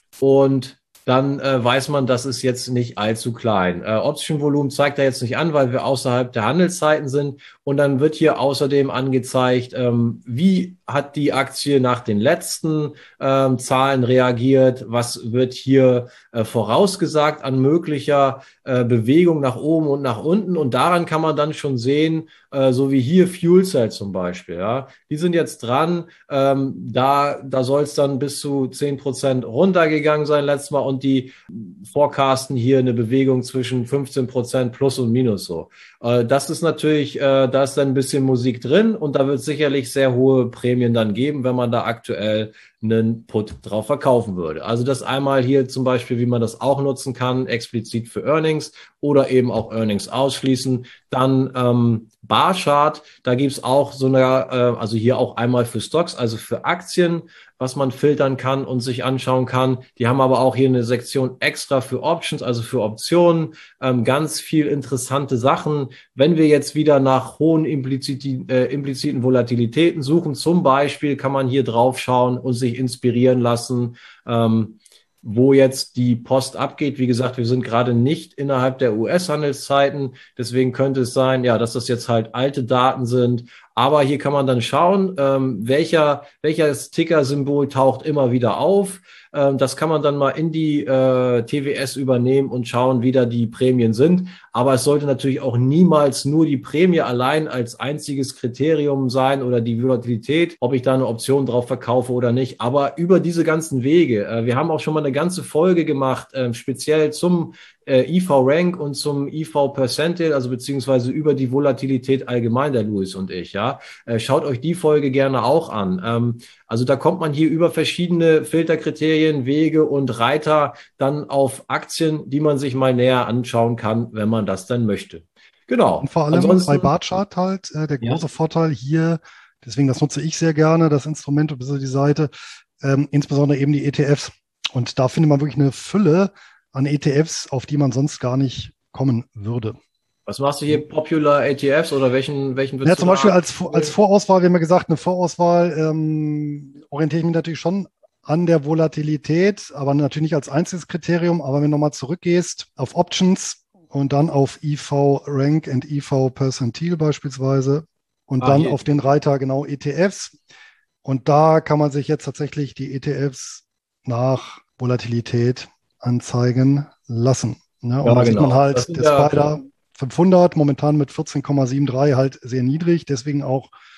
Und dann äh, weiß man, das ist jetzt nicht allzu klein. Äh, Option-Volumen zeigt er jetzt nicht an, weil wir außerhalb der Handelszeiten sind. Und dann wird hier außerdem angezeigt, ähm, wie hat die Aktie nach den letzten ähm, Zahlen reagiert, was wird hier äh, vorausgesagt an möglicher äh, Bewegung nach oben und nach unten. Und daran kann man dann schon sehen, äh, so wie hier Fuel Cell zum Beispiel. Ja, die sind jetzt dran. Ähm, da da soll es dann bis zu zehn Prozent runtergegangen sein letztes Mal. Und die forecasten hier eine Bewegung zwischen fünfzehn Prozent plus und minus so. Äh, das ist natürlich, äh, da ist dann ein bisschen Musik drin und da wird es sicherlich sehr hohe Prämien dann geben, wenn man da aktuell einen Put drauf verkaufen würde. Also das einmal hier zum Beispiel, wie man das auch nutzen kann, explizit für Earnings oder eben auch Earnings ausschließen. Dann ähm, Barchart, da gibt's auch so eine, äh, also hier auch einmal für Stocks, also für Aktien, was man filtern kann und sich anschauen kann. Die haben aber auch hier eine Sektion extra für Options, also für Optionen. Ähm, ganz viel interessante Sachen. Wenn wir jetzt wieder nach hohen impliziten, äh, impliziten Volatilitäten suchen, zum Beispiel kann man hier drauf schauen und sich inspirieren lassen, ähm, wo jetzt die Post abgeht. Wie gesagt, wir sind gerade nicht innerhalb der U S-Handelszeiten. Deswegen könnte es sein, ja, dass das jetzt halt alte Daten sind. Aber hier kann man dann schauen, ähm, welcher, welches Ticker-Symbol taucht immer wieder auf. Ähm, das kann man dann mal in die äh, T W S übernehmen und schauen, wie da die Prämien sind. Aber es sollte natürlich auch niemals nur die Prämie allein als einziges Kriterium sein oder die Volatilität, ob ich da eine Option drauf verkaufe oder nicht. Aber über diese ganzen Wege, äh, wir haben auch schon mal eine ganze Folge gemacht, äh, speziell zum äh, I V-Rank und zum I V-Percentile, also beziehungsweise über die Volatilität allgemein, der Louis und ich, ja. Äh, schaut euch die Folge gerne auch an. Ähm, also da kommt man hier über verschiedene Filterkriterien, Wege und Reiter dann auf Aktien, die man sich mal näher anschauen kann, wenn man das dann möchte. Genau. Und vor allem Ansonsten, bei Barchart halt äh, der große ja. Vorteil hier, deswegen das nutze ich sehr gerne, das Instrument und die Seite, ähm, insbesondere eben die E T Fs. Und da findet man wirklich eine Fülle an E T Fs, auf die man sonst gar nicht kommen würde. Was machst du hier? Popular E T Fs oder welchen, welchen Ja, würdest zum du Beispiel da als, als Vorauswahl, wir haben ja gesagt, eine Vorauswahl ähm, orientiere ich mich natürlich schon an der Volatilität, aber natürlich nicht als einziges Kriterium. Aber wenn du nochmal zurückgehst auf Options und dann auf I V-Rank und I V-Percentile beispielsweise und Ah, dann hier. auf den Reiter genau E T Fs. Und da kann man sich jetzt tatsächlich die E T Fs nach Volatilität anzeigen lassen. Ja, und Ja, da sieht man genau. Das halt, sind der ja Spider fünfhundert momentan mit vierzehn Komma drei sieben drei halt sehr niedrig, deswegen auch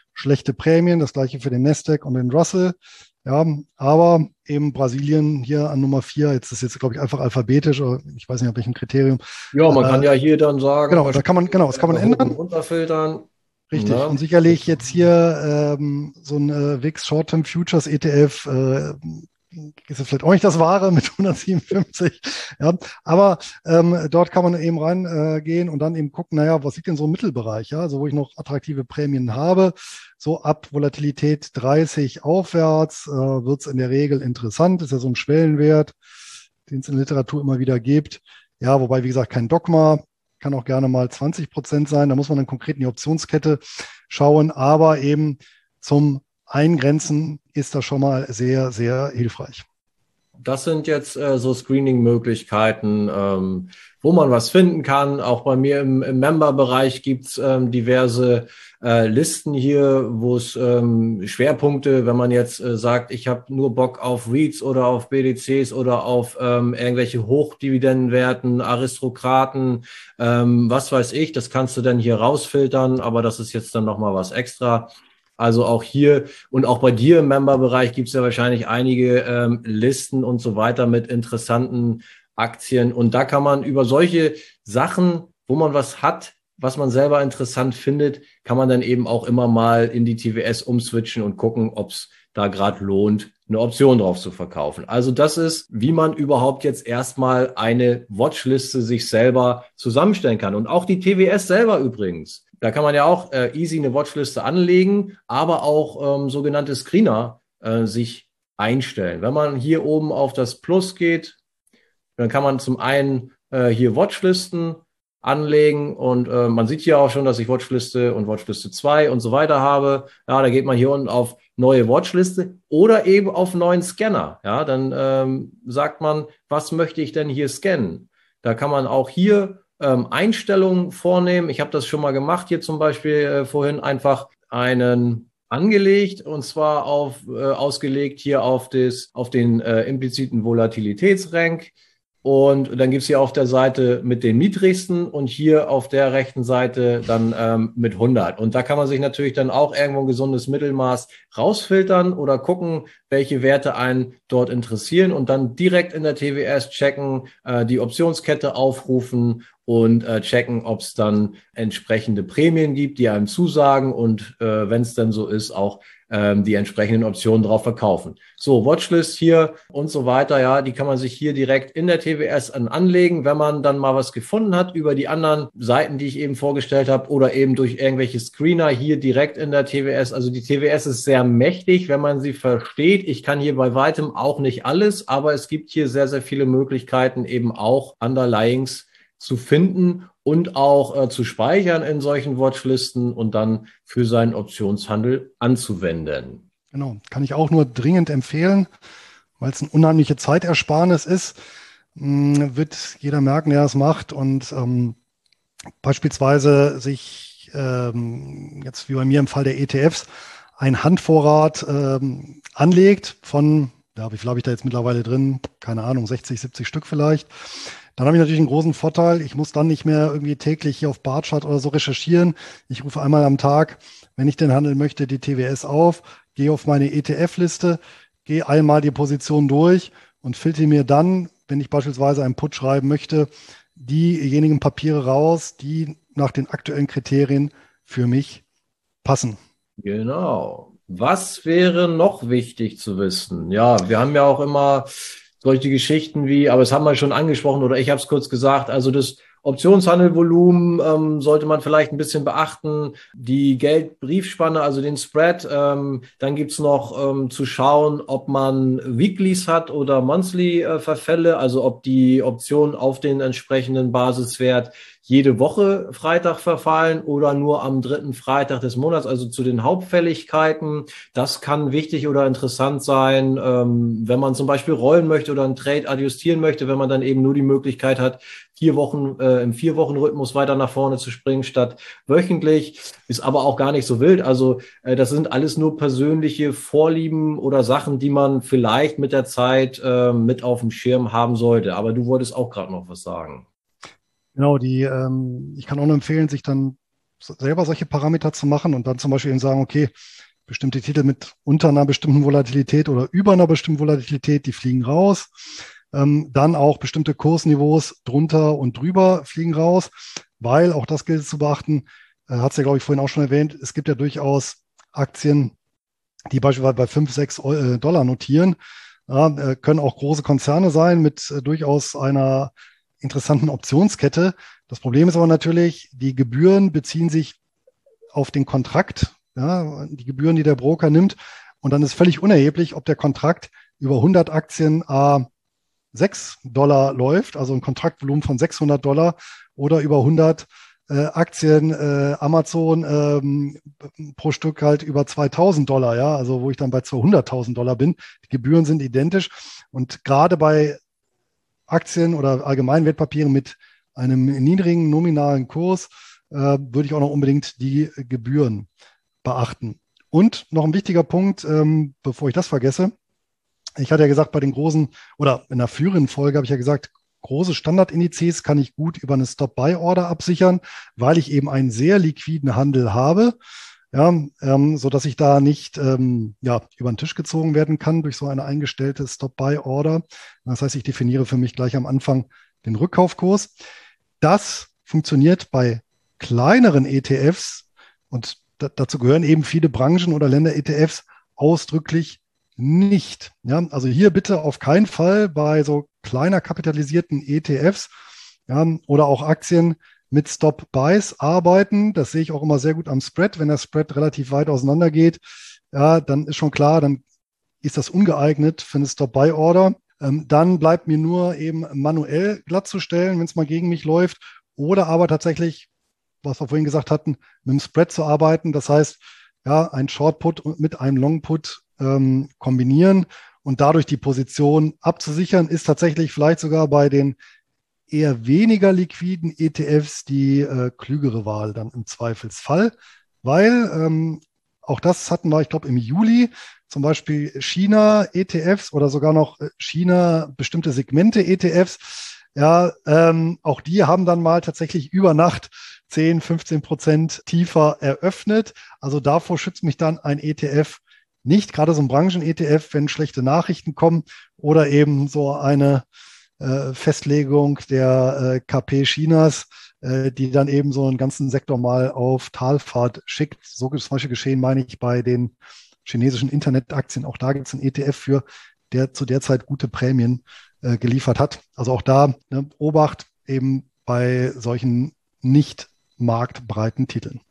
schlechte Prämien, das gleiche für den Nasdaq und den Russell. Ja, aber eben Brasilien hier an Nummer vier, jetzt ist jetzt, glaube ich, einfach alphabetisch, oder ich weiß nicht, auf welchem Kriterium. Ja, man Äh, kann ja hier dann sagen, genau, da kann man, genau, das kann man hoch und ändern. runter filtern. Richtig. Und Ne? sicherlich jetzt hier ähm, so ein äh, W I X Short-Term Futures E T F äh, ist jetzt vielleicht auch nicht das Wahre mit hundertsiebenundfünfzig. Ja, aber ähm, dort kann man eben reingehen äh, gehen und dann eben gucken, naja, was liegt denn so im Mittelbereich, ja, also wo ich noch attraktive Prämien habe. So ab Volatilität dreißig aufwärts äh, wird es in der Regel interessant. Ist ja so ein Schwellenwert, den es in der Literatur immer wieder gibt. Ja, wobei, wie gesagt, kein Dogma. Kann auch gerne mal zwanzig Prozent sein. Da muss man dann konkret in die Optionskette schauen. Aber eben zum Eingrenzen ist das schon mal sehr, sehr hilfreich. Das sind jetzt äh, so Screening-Möglichkeiten, ähm, wo man was finden kann. Auch bei mir im, im Member-Bereich gibt's ähm, diverse äh, Listen hier, wo es ähm, Schwerpunkte, wenn man jetzt äh, sagt, ich habe nur Bock auf REITs oder auf B D Cs oder auf ähm, irgendwelche Hochdividendenwerten, Aristokraten, ähm, was weiß ich, das kannst du dann hier rausfiltern, aber das ist jetzt dann nochmal was extra. Also auch hier und auch bei dir im Member-Bereich gibt es ja wahrscheinlich einige ähm, Listen und so weiter mit interessanten Aktien. Und da kann man über solche Sachen, wo man was hat, was man selber interessant findet, kann man dann eben auch immer mal in die T W S umswitchen und gucken, ob es da gerade lohnt, eine Option drauf zu verkaufen. Also das ist, wie man überhaupt jetzt erstmal eine Watchliste sich selber zusammenstellen kann. Und auch die T W S selber übrigens. Da kann man ja auch äh, easy eine Watchliste anlegen, aber auch ähm, sogenannte Screener äh, sich einstellen. Wenn man hier oben auf das Plus geht, dann kann man zum einen äh, hier Watchlisten anlegen und äh, man sieht hier auch schon, dass ich Watchliste und Watchliste zwei und so weiter habe. Ja, da geht man hier unten auf neue Watchliste oder eben auf neuen Scanner. Ja, dann ähm, sagt man, was möchte ich denn hier scannen? Da kann man auch hier ähm, Einstellungen vornehmen. Ich habe das schon mal gemacht, hier zum Beispiel äh, vorhin einfach einen angelegt und zwar auf äh, ausgelegt hier auf das auf den äh, impliziten Volatilitätsrank. Und dann gibt's hier auf der Seite mit den niedrigsten und hier auf der rechten Seite dann ähm, mit hundert. Und da kann man sich natürlich dann auch irgendwo ein gesundes Mittelmaß rausfiltern oder gucken, welche Werte einen dort interessieren und dann direkt in der T W S checken, äh, die Optionskette aufrufen und äh, checken, ob es dann entsprechende Prämien gibt, die einem zusagen und äh, wenn es dann so ist, auch ähm, die entsprechenden Optionen drauf verkaufen. So, Watchlist hier und so weiter, ja, die kann man sich hier direkt in der T W S an, anlegen, wenn man dann mal was gefunden hat über die anderen Seiten, die ich eben vorgestellt habe oder eben durch irgendwelche Screener hier direkt in der T W S. Also die T W S ist sehr mächtig, wenn man sie versteht. Ich kann hier bei weitem auch nicht alles, aber es gibt hier sehr, sehr viele Möglichkeiten, eben auch Underlyings zu finden und auch äh, zu speichern in solchen Watchlisten und dann für seinen Optionshandel anzuwenden. Genau, kann ich auch nur dringend empfehlen, weil es eine unheimliche Zeitersparnis ist. Mh, wird jeder merken, der es macht und ähm, beispielsweise sich ähm, jetzt wie bei mir im Fall der E T Fs ein Handvorrat ähm, anlegt von, ja, wie viel habe ich da jetzt mittlerweile drin? Keine Ahnung, sechzig, siebzig Stück vielleicht. Dann habe ich natürlich einen großen Vorteil. Ich muss dann nicht mehr irgendwie täglich hier auf Barchart oder so recherchieren. Ich rufe einmal am Tag, wenn ich den handeln möchte, die T W S auf, gehe auf meine E T F-Liste, gehe einmal die Position durch und filtere mir dann, wenn ich beispielsweise einen Put schreiben möchte, diejenigen Papiere raus, die nach den aktuellen Kriterien für mich passen. Genau. Was wäre noch wichtig zu wissen? Ja, wir haben ja auch immer solche Geschichten wie, aber das haben wir schon angesprochen oder ich habe es kurz gesagt, also das Optionshandelvolumen ähm, sollte man vielleicht ein bisschen beachten. Die Geldbriefspanne, also den Spread. Ähm, dann gibt's noch ähm, zu schauen, ob man Weeklies hat oder Monthly-Verfälle, äh, also ob die Optionen auf den entsprechenden Basiswert jede Woche Freitag verfallen oder nur am dritten Freitag des Monats, also zu den Hauptfälligkeiten. Das kann wichtig oder interessant sein, ähm, wenn man zum Beispiel rollen möchte oder einen Trade adjustieren möchte, wenn man dann eben nur die Möglichkeit hat, vier Wochen äh, im Vier-Wochen-Rhythmus weiter nach vorne zu springen statt wöchentlich. Ist aber auch gar nicht so wild. Also äh, das sind alles nur persönliche Vorlieben oder Sachen, die man vielleicht mit der Zeit äh, mit auf dem Schirm haben sollte. Aber du wolltest auch gerade noch was sagen. Genau, die, ähm, ich kann auch nur empfehlen, sich dann selber solche Parameter zu machen und dann zum Beispiel eben sagen, okay, bestimmte Titel mit unter einer bestimmten Volatilität oder über einer bestimmten Volatilität, die fliegen raus. Ähm, dann auch bestimmte Kursniveaus drunter und drüber fliegen raus, weil, auch das gilt zu beachten, äh, hat es ja, glaube ich, vorhin auch schon erwähnt, es gibt ja durchaus Aktien, die beispielsweise bei fünf, sechs Dollar notieren. Ja, äh, können auch große Konzerne sein mit äh, durchaus einer interessanten Optionskette. Das Problem ist aber natürlich, die Gebühren beziehen sich auf den Kontrakt, ja, die Gebühren, die der Broker nimmt. Und dann ist völlig unerheblich, ob der Kontrakt über hundert Aktien à sechs Dollar läuft, also ein Kontraktvolumen von sechshundert Dollar, oder über hundert äh, Aktien äh, Amazon ähm, pro Stück halt über zweitausend Dollar, ja, also wo ich dann bei zweihunderttausend Dollar bin. Die Gebühren sind identisch. Und gerade bei Aktien oder allgemeinen Wertpapieren mit einem niedrigen nominalen Kurs äh, würde ich auch noch unbedingt die Gebühren beachten. Und noch ein wichtiger Punkt, ähm, bevor ich das vergesse. Ich hatte ja gesagt, bei den großen oder in der früheren Folge habe ich ja gesagt, große Standardindizes kann ich gut über eine Stop-Buy-Order absichern, weil ich eben einen sehr liquiden Handel habe, ja, ähm, sodass ich da nicht ähm, ja, über den Tisch gezogen werden kann durch so eine eingestellte Stop-Buy-Order. Das heißt, ich definiere für mich gleich am Anfang den Rückkaufkurs. Das funktioniert bei kleineren E T Fs und da, dazu gehören eben viele Branchen- oder Länder-E T Fs ausdrücklich nicht. Ja, also hier bitte auf keinen Fall bei so kleiner kapitalisierten E T Fs, ja, oder auch Aktien mit Stop-Buys arbeiten. Das sehe ich auch immer sehr gut am Spread. Wenn der Spread relativ weit auseinander geht, ja, dann ist schon klar, dann ist das ungeeignet für eine Stop-Buy-Order. Ähm, dann bleibt mir nur eben manuell glattzustellen, wenn es mal gegen mich läuft, oder aber tatsächlich, was wir vorhin gesagt hatten, mit dem Spread zu arbeiten. Das heißt, ja, ein Short-Put mit einem Long-Put ähm, kombinieren und dadurch die Position abzusichern, ist tatsächlich vielleicht sogar bei den eher weniger liquiden E T Fs die äh, klügere Wahl dann im Zweifelsfall, weil ähm, auch das hatten wir, ich glaube, im Juli, zum Beispiel China-E T Fs oder sogar noch China bestimmte Segmente-E T Fs. Ja, ähm, auch die haben dann mal tatsächlich über Nacht zehn, fünfzehn Prozent tiefer eröffnet. Also davor schützt mich dann ein E T F nicht, gerade so ein Branchen-E T F, wenn schlechte Nachrichten kommen oder eben so eine äh, Festlegung der äh, K P Chinas, äh, die dann eben so einen ganzen Sektor mal auf Talfahrt schickt. So ist zum Beispiel geschehen, meine ich, bei den chinesischen Internetaktien. Auch da gibt es einen E T F für, der zu der Zeit gute Prämien äh, geliefert hat. Also auch da, ne, Obacht eben bei solchen nicht marktbreiten Titeln.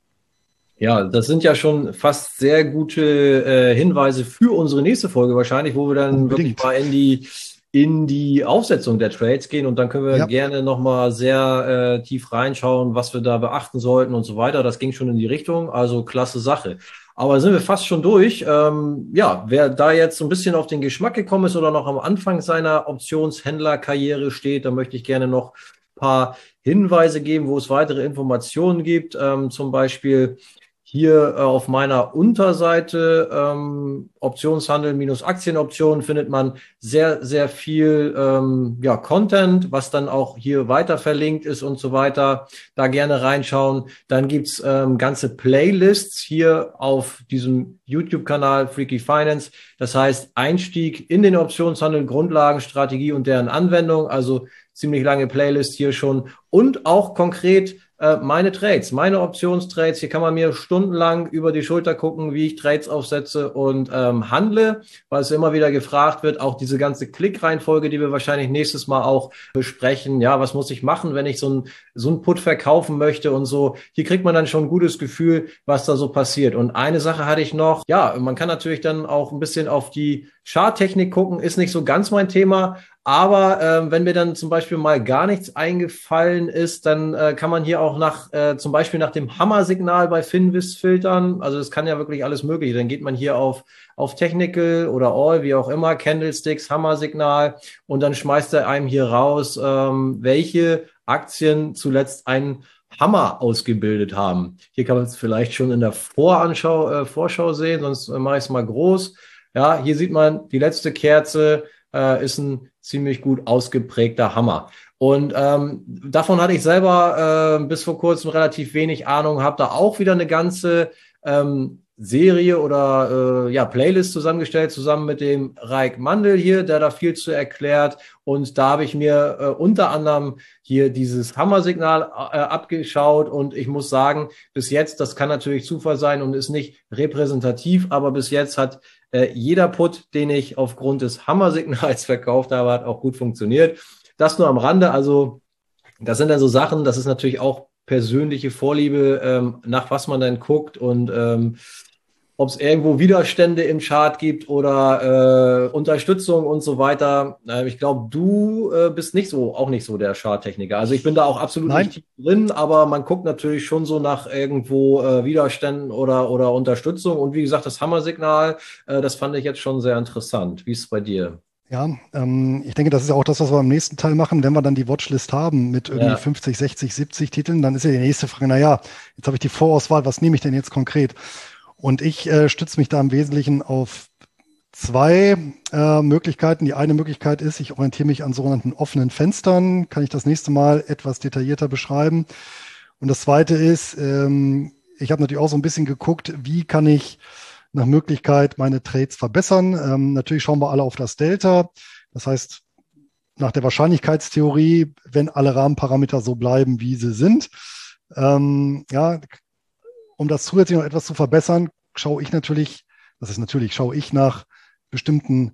Ja, das sind ja schon fast sehr gute äh, Hinweise für unsere nächste Folge wahrscheinlich, wo wir dann Unbedingt. wirklich mal in die in die Aufsetzung der Trades gehen und dann können wir ja. gerne nochmal sehr äh, tief reinschauen, was wir da beachten sollten und so weiter. Das ging schon in die Richtung, also klasse Sache. Aber sind wir fast schon durch. Ähm, ja, wer da jetzt so ein bisschen auf den Geschmack gekommen ist oder noch am Anfang seiner Optionshändlerkarriere steht, da möchte ich gerne noch ein paar Hinweise geben, wo es weitere Informationen gibt. Ähm, zum Beispiel hier äh, auf meiner Unterseite ähm, Optionshandel minus Aktienoptionen findet man sehr, sehr viel ähm, ja, Content, was dann auch hier weiter verlinkt ist und so weiter. Da gerne reinschauen. Dann gibt's ähm, ganze Playlists hier auf diesem YouTube-Kanal Freaky Finance. Das heißt Einstieg in den Optionshandel, Grundlagen, Strategie und deren Anwendung. Also ziemlich lange Playlist hier schon. Und auch konkret meine Trades, meine Optionstrades. Hier kann man mir stundenlang über die Schulter gucken, wie ich Trades aufsetze und ähm, handle, weil es immer wieder gefragt wird, auch diese ganze Klickreihenfolge, die wir wahrscheinlich nächstes Mal auch besprechen. Ja, was muss ich machen, wenn ich so ein so ein Put verkaufen möchte und so. Hier kriegt man dann schon ein gutes Gefühl, was da so passiert. Und eine Sache hatte ich noch. Ja, man kann natürlich dann auch ein bisschen auf die Charttechnik gucken, ist nicht so ganz mein Thema. Aber äh, wenn mir dann zum Beispiel mal gar nichts eingefallen ist, dann äh, kann man hier auch nach äh, zum Beispiel nach dem Hammer-Signal bei Finvis filtern. Also das kann ja wirklich alles Mögliche. Dann geht man hier auf, auf Technical oder All, wie auch immer, Candlesticks, Hammer-Signal und dann schmeißt er einem hier raus, ähm, welche Aktien zuletzt einen Hammer ausgebildet haben. Hier kann man es vielleicht schon in der Voranschau, äh, Vorschau sehen, sonst äh, mache ich es mal groß. Ja, hier sieht man die letzte Kerze äh, ist ein ziemlich gut ausgeprägter Hammer. Und ähm, davon hatte ich selber äh, bis vor kurzem relativ wenig Ahnung, habe da auch wieder eine ganze ähm, Serie oder äh, ja, Playlist zusammengestellt, zusammen mit dem Raik Mandel hier, der da viel zu erklärt. Und da habe ich mir äh, unter anderem hier dieses Hammersignal äh, abgeschaut. Und ich muss sagen, bis jetzt, das kann natürlich Zufall sein und ist nicht repräsentativ, aber bis jetzt hat äh, jeder Put, den ich aufgrund des Hammersignals verkauft habe, hat auch gut funktioniert. Das nur am Rande. Also das sind dann so Sachen, das ist natürlich auch persönliche Vorliebe, ähm, nach was man dann guckt und ähm, ob es irgendwo Widerstände im Chart gibt oder äh, Unterstützung und so weiter. Äh, ich glaube, du äh, bist nicht so, auch nicht so der Charttechniker. Also ich bin da auch absolut Nein, nicht tief drin, aber man guckt natürlich schon so nach irgendwo äh, Widerständen oder, oder Unterstützung. Und wie gesagt, das Hammersignal, äh, das fand ich jetzt schon sehr interessant. Wie ist es bei dir? ja, ähm, ich denke, das ist ja auch das, was wir im nächsten Teil machen. Wenn wir dann die Watchlist haben mit irgendwie Ja. fünfzig, sechzig, siebzig Titeln, dann ist ja die nächste Frage, na ja, jetzt habe ich die Vorauswahl, was nehme ich denn jetzt konkret? Und ich äh, stütze mich da im Wesentlichen auf zwei äh, Möglichkeiten. Die eine Möglichkeit ist, ich orientiere mich an sogenannten offenen Fenstern, kann ich das nächste Mal etwas detaillierter beschreiben. Und das zweite ist, ähm, ich habe natürlich auch so ein bisschen geguckt, wie kann ich nach Möglichkeit meine Trades verbessern. Ähm, natürlich schauen wir alle auf das Delta. Das heißt, nach der Wahrscheinlichkeitstheorie, wenn alle Rahmenparameter so bleiben, wie sie sind, ähm, ja, um das zusätzlich noch etwas zu verbessern, schaue ich natürlich, das ist natürlich, schaue ich nach bestimmten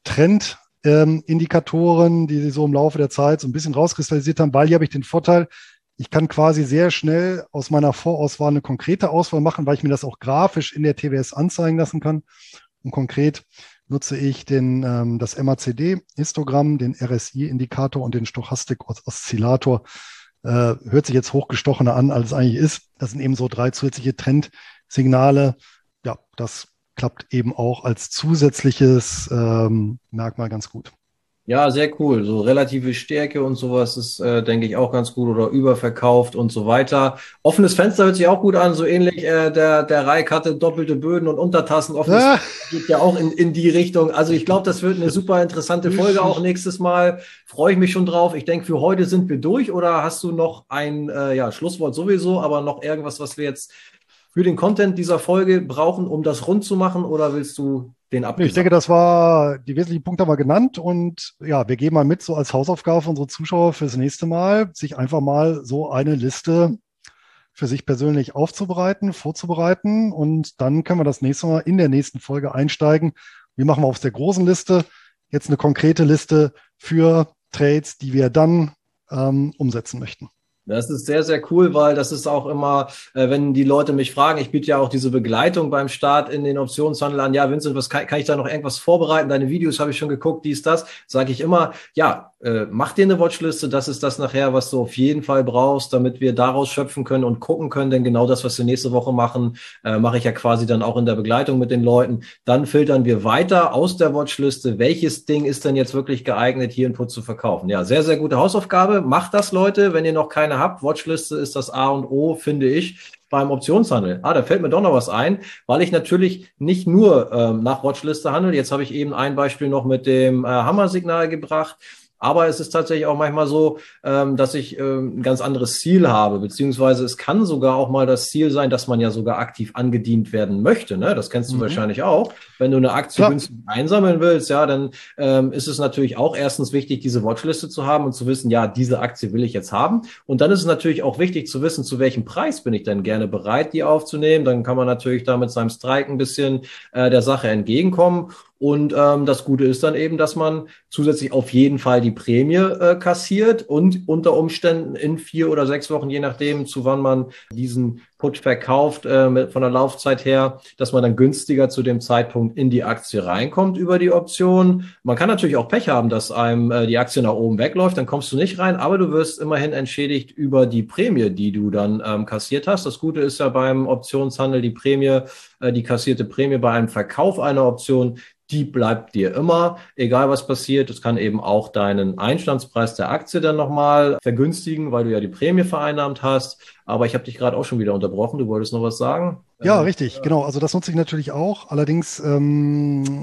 Trendindikatoren, ähm, die sich so im Laufe der Zeit so ein bisschen rauskristallisiert haben, weil hier habe ich den Vorteil, ich kann quasi sehr schnell aus meiner Vorauswahl eine konkrete Auswahl machen, weil ich mir das auch grafisch in der T W S anzeigen lassen kann. Und konkret nutze ich den, ähm, das M A C D-Histogramm, den R S I-Indikator und den Stochastik-Oszillator. Äh, hört sich jetzt hochgestochener an, als es eigentlich ist. Das sind eben so drei zusätzliche Trendsignale. Ja, das klappt eben auch als zusätzliches ähm, Merkmal ganz gut. Ja, sehr cool. So relative Stärke und sowas ist, äh, denke ich, auch ganz gut oder überverkauft und so weiter. Offenes Fenster hört sich auch gut an, so ähnlich. Äh, der, der Reik hatte doppelte Böden und Untertassen. Offenes Ah, Fenster geht ja auch in, in die Richtung. Also ich glaube, das wird eine super interessante Folge auch nächstes Mal. Freue ich mich schon drauf. Ich denke, für heute sind wir durch oder hast du noch ein äh, ja, Schlusswort sowieso, aber noch irgendwas, was wir jetzt für den Content dieser Folge brauchen, um das rund zu machen oder willst du den nee, ich denke, abgesagt? das war, die wesentlichen Punkte haben wir genannt und ja, wir geben mal mit, so als Hausaufgabe für unsere Zuschauer fürs nächste Mal, sich einfach mal so eine Liste für sich persönlich aufzubereiten, vorzubereiten und dann können wir das nächste Mal in der nächsten Folge einsteigen. Wie machen wir aus der großen Liste jetzt eine konkrete Liste für Trades, die wir dann ähm, umsetzen möchten? Das ist sehr, sehr cool, weil das ist auch immer, äh, wenn die Leute mich fragen, ich biete ja auch diese Begleitung beim Start in den Optionshandel an. Ja, Vincent, was kann, kann ich da noch irgendwas vorbereiten? Deine Videos habe ich schon geguckt, dies, das. Sage ich immer, ja, äh, mach dir eine Watchliste. Das ist das nachher, was du auf jeden Fall brauchst, damit wir daraus schöpfen können und gucken können. Denn genau das, was wir nächste Woche machen, äh, mache ich ja quasi dann auch in der Begleitung mit den Leuten. Dann filtern wir weiter aus der Watchliste, welches Ding ist denn jetzt wirklich geeignet, hier Input zu verkaufen. Ja, sehr, sehr gute Hausaufgabe. Macht das, Leute, wenn ihr noch keine habt. Watchliste ist das A und O, finde ich, beim Optionshandel. Ah, da fällt mir doch noch was ein, weil ich natürlich nicht nur ähm, nach Watchliste handle. Jetzt habe ich eben ein Beispiel noch mit dem äh, Hammersignal gebracht. Aber es ist tatsächlich auch manchmal so, ähm, dass ich ähm, ein ganz anderes Ziel habe, beziehungsweise es kann sogar auch mal das Ziel sein, dass man ja sogar aktiv angedient werden möchte. Ne? Das kennst du Mhm. wahrscheinlich auch. Wenn du eine Aktie Klar. günstig einsammeln willst, ja, dann ähm, ist es natürlich auch erstens wichtig, diese Watchliste zu haben und zu wissen, ja, diese Aktie will ich jetzt haben. Und dann ist es natürlich auch wichtig zu wissen, zu welchem Preis bin ich denn gerne bereit, die aufzunehmen. Dann kann man natürlich da mit seinem Strike ein bisschen äh, der Sache entgegenkommen. Und ähm, das Gute ist dann eben, dass man zusätzlich auf jeden Fall die Prämie äh, kassiert und unter Umständen in vier oder sechs Wochen, je nachdem, zu wann man diesen Put verkauft, äh, mit, von der Laufzeit her, dass man dann günstiger zu dem Zeitpunkt in die Aktie reinkommt über die Option. Man kann natürlich auch Pech haben, dass einem äh, die Aktie nach oben wegläuft, dann kommst du nicht rein, aber du wirst immerhin entschädigt über die Prämie, die du dann ähm, kassiert hast. Das Gute ist ja beim Optionshandel, die Prämie, äh, die kassierte Prämie bei einem Verkauf einer Option, die bleibt dir immer, egal was passiert. Es kann eben auch deinen Einstandspreis der Aktie dann nochmal vergünstigen, weil du ja die Prämie vereinnahmt hast. Aber ich habe dich gerade auch schon wieder unterbrochen. Du wolltest noch was sagen? Ja, Ähm, richtig, genau. Also das nutze ich natürlich auch. Allerdings ähm,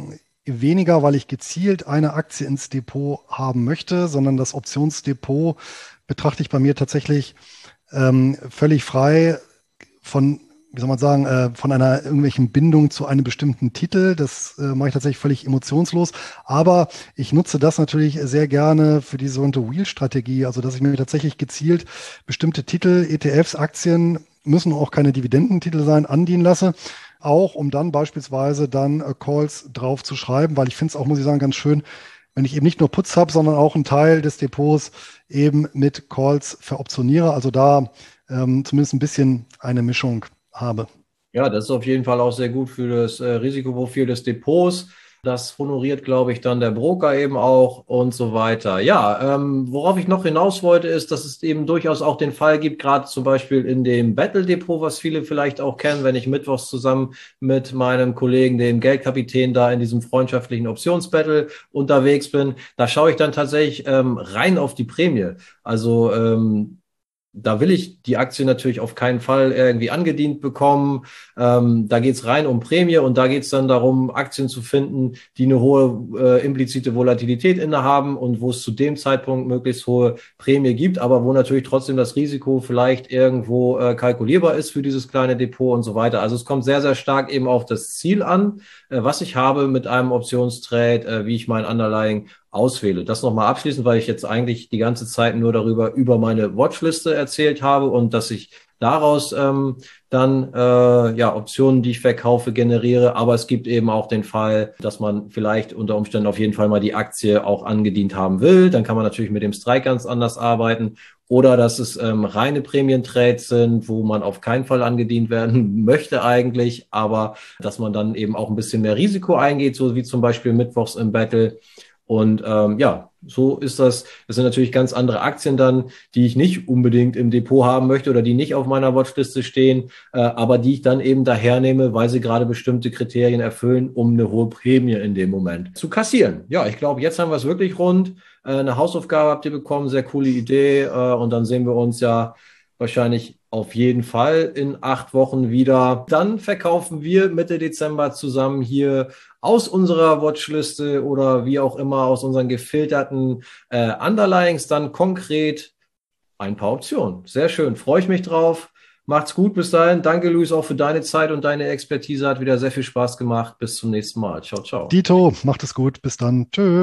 weniger, weil ich gezielt eine Aktie ins Depot haben möchte, sondern das Optionsdepot betrachte ich bei mir tatsächlich ähm, völlig frei von, wie soll man sagen, äh, von einer irgendwelchen Bindung zu einem bestimmten Titel. Das äh, mache ich tatsächlich völlig emotionslos. Aber ich nutze das natürlich sehr gerne für die sogenannte Wheel-Strategie, also dass ich mir tatsächlich gezielt bestimmte Titel, E T Fs, Aktien, müssen auch keine Dividendentitel sein, andienen lasse. Auch um dann beispielsweise dann äh, Calls drauf zu schreiben, weil ich finde es auch, muss ich sagen, ganz schön, wenn ich eben nicht nur Puts habe, sondern auch einen Teil des Depots eben mit Calls veroptioniere. Also da ähm, zumindest ein bisschen eine Mischung habe. Ja, das ist auf jeden Fall auch sehr gut für das äh, Risikoprofil des Depots. Das honoriert, glaube ich, dann der Broker eben auch und so weiter. Ja, ähm, worauf ich noch hinaus wollte, ist, dass es eben durchaus auch den Fall gibt, gerade zum Beispiel in dem Battle Depot, was viele vielleicht auch kennen, wenn ich mittwochs zusammen mit meinem Kollegen, dem Geldkapitän, da in diesem freundschaftlichen Optionsbattle unterwegs bin. Da schaue ich dann tatsächlich ähm, rein auf die Prämie. Also ähm, da will ich die Aktie natürlich auf keinen Fall irgendwie angedient bekommen. Ähm, da geht es rein um Prämie und da geht es dann darum, Aktien zu finden, die eine hohe äh, implizite Volatilität innehaben und wo es zu dem Zeitpunkt möglichst hohe Prämie gibt, aber wo natürlich trotzdem das Risiko vielleicht irgendwo äh, kalkulierbar ist für dieses kleine Depot und so weiter. Also es kommt sehr, sehr stark eben auf das Ziel an, äh, was ich habe mit einem Optionstrade, äh, wie ich mein Underlying auswähle. Das nochmal abschließend, weil ich jetzt eigentlich die ganze Zeit nur darüber, über meine Watchliste erzählt habe und dass ich daraus ähm, dann äh, ja Optionen, die ich verkaufe, generiere. Aber es gibt eben auch den Fall, dass man vielleicht unter Umständen auf jeden Fall mal die Aktie auch angedient haben will. Dann kann man natürlich mit dem Strike ganz anders arbeiten. Oder dass es ähm, reine Prämientrades sind, wo man auf keinen Fall angedient werden möchte eigentlich, aber dass man dann eben auch ein bisschen mehr Risiko eingeht, so wie zum Beispiel mittwochs im Battle. Und ähm, ja, so ist das. Das sind natürlich ganz andere Aktien dann, die ich nicht unbedingt im Depot haben möchte oder die nicht auf meiner Watchliste stehen, äh, aber die ich dann eben dahernehme, weil sie gerade bestimmte Kriterien erfüllen, um eine hohe Prämie in dem Moment zu kassieren. Ja, ich glaube, jetzt haben wir es wirklich rund. Äh, eine Hausaufgabe habt ihr bekommen, sehr coole Idee. Äh, und dann sehen wir uns ja wahrscheinlich auf jeden Fall in acht Wochen wieder. Dann verkaufen wir Mitte Dezember zusammen hier aus unserer Watchliste oder wie auch immer aus unseren gefilterten äh, Underlyings dann konkret ein paar Optionen. Sehr schön, freue ich mich drauf. Macht's gut bis dahin. Danke, Luis, auch für deine Zeit und deine Expertise. Hat wieder sehr viel Spaß gemacht. Bis zum nächsten Mal. Ciao, ciao. Dito, macht es gut. Bis dann. Tschö.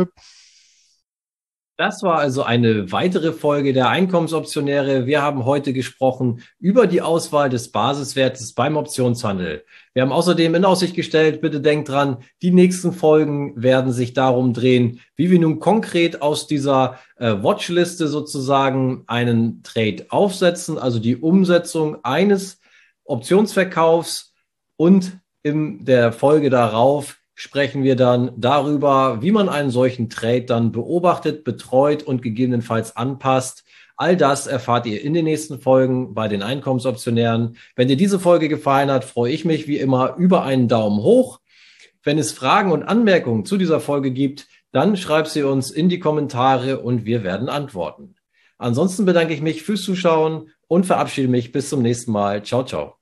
Das war also eine weitere Folge der Einkommensoptionäre. Wir haben heute gesprochen über die Auswahl des Basiswertes beim Optionshandel. Wir haben außerdem in Aussicht gestellt, bitte denkt dran, die nächsten Folgen werden sich darum drehen, wie wir nun konkret aus dieser äh, Watchliste sozusagen einen Trade aufsetzen, also die Umsetzung eines Optionsverkaufs, und in der Folge darauf sprechen wir dann darüber, wie man einen solchen Trade dann beobachtet, betreut und gegebenenfalls anpasst. All das erfahrt ihr in den nächsten Folgen bei den Einkommensoptionären. Wenn dir diese Folge gefallen hat, freue ich mich wie immer über einen Daumen hoch. Wenn es Fragen und Anmerkungen zu dieser Folge gibt, dann schreib sie uns in die Kommentare und wir werden antworten. Ansonsten bedanke ich mich fürs Zuschauen und verabschiede mich bis zum nächsten Mal. Ciao, ciao.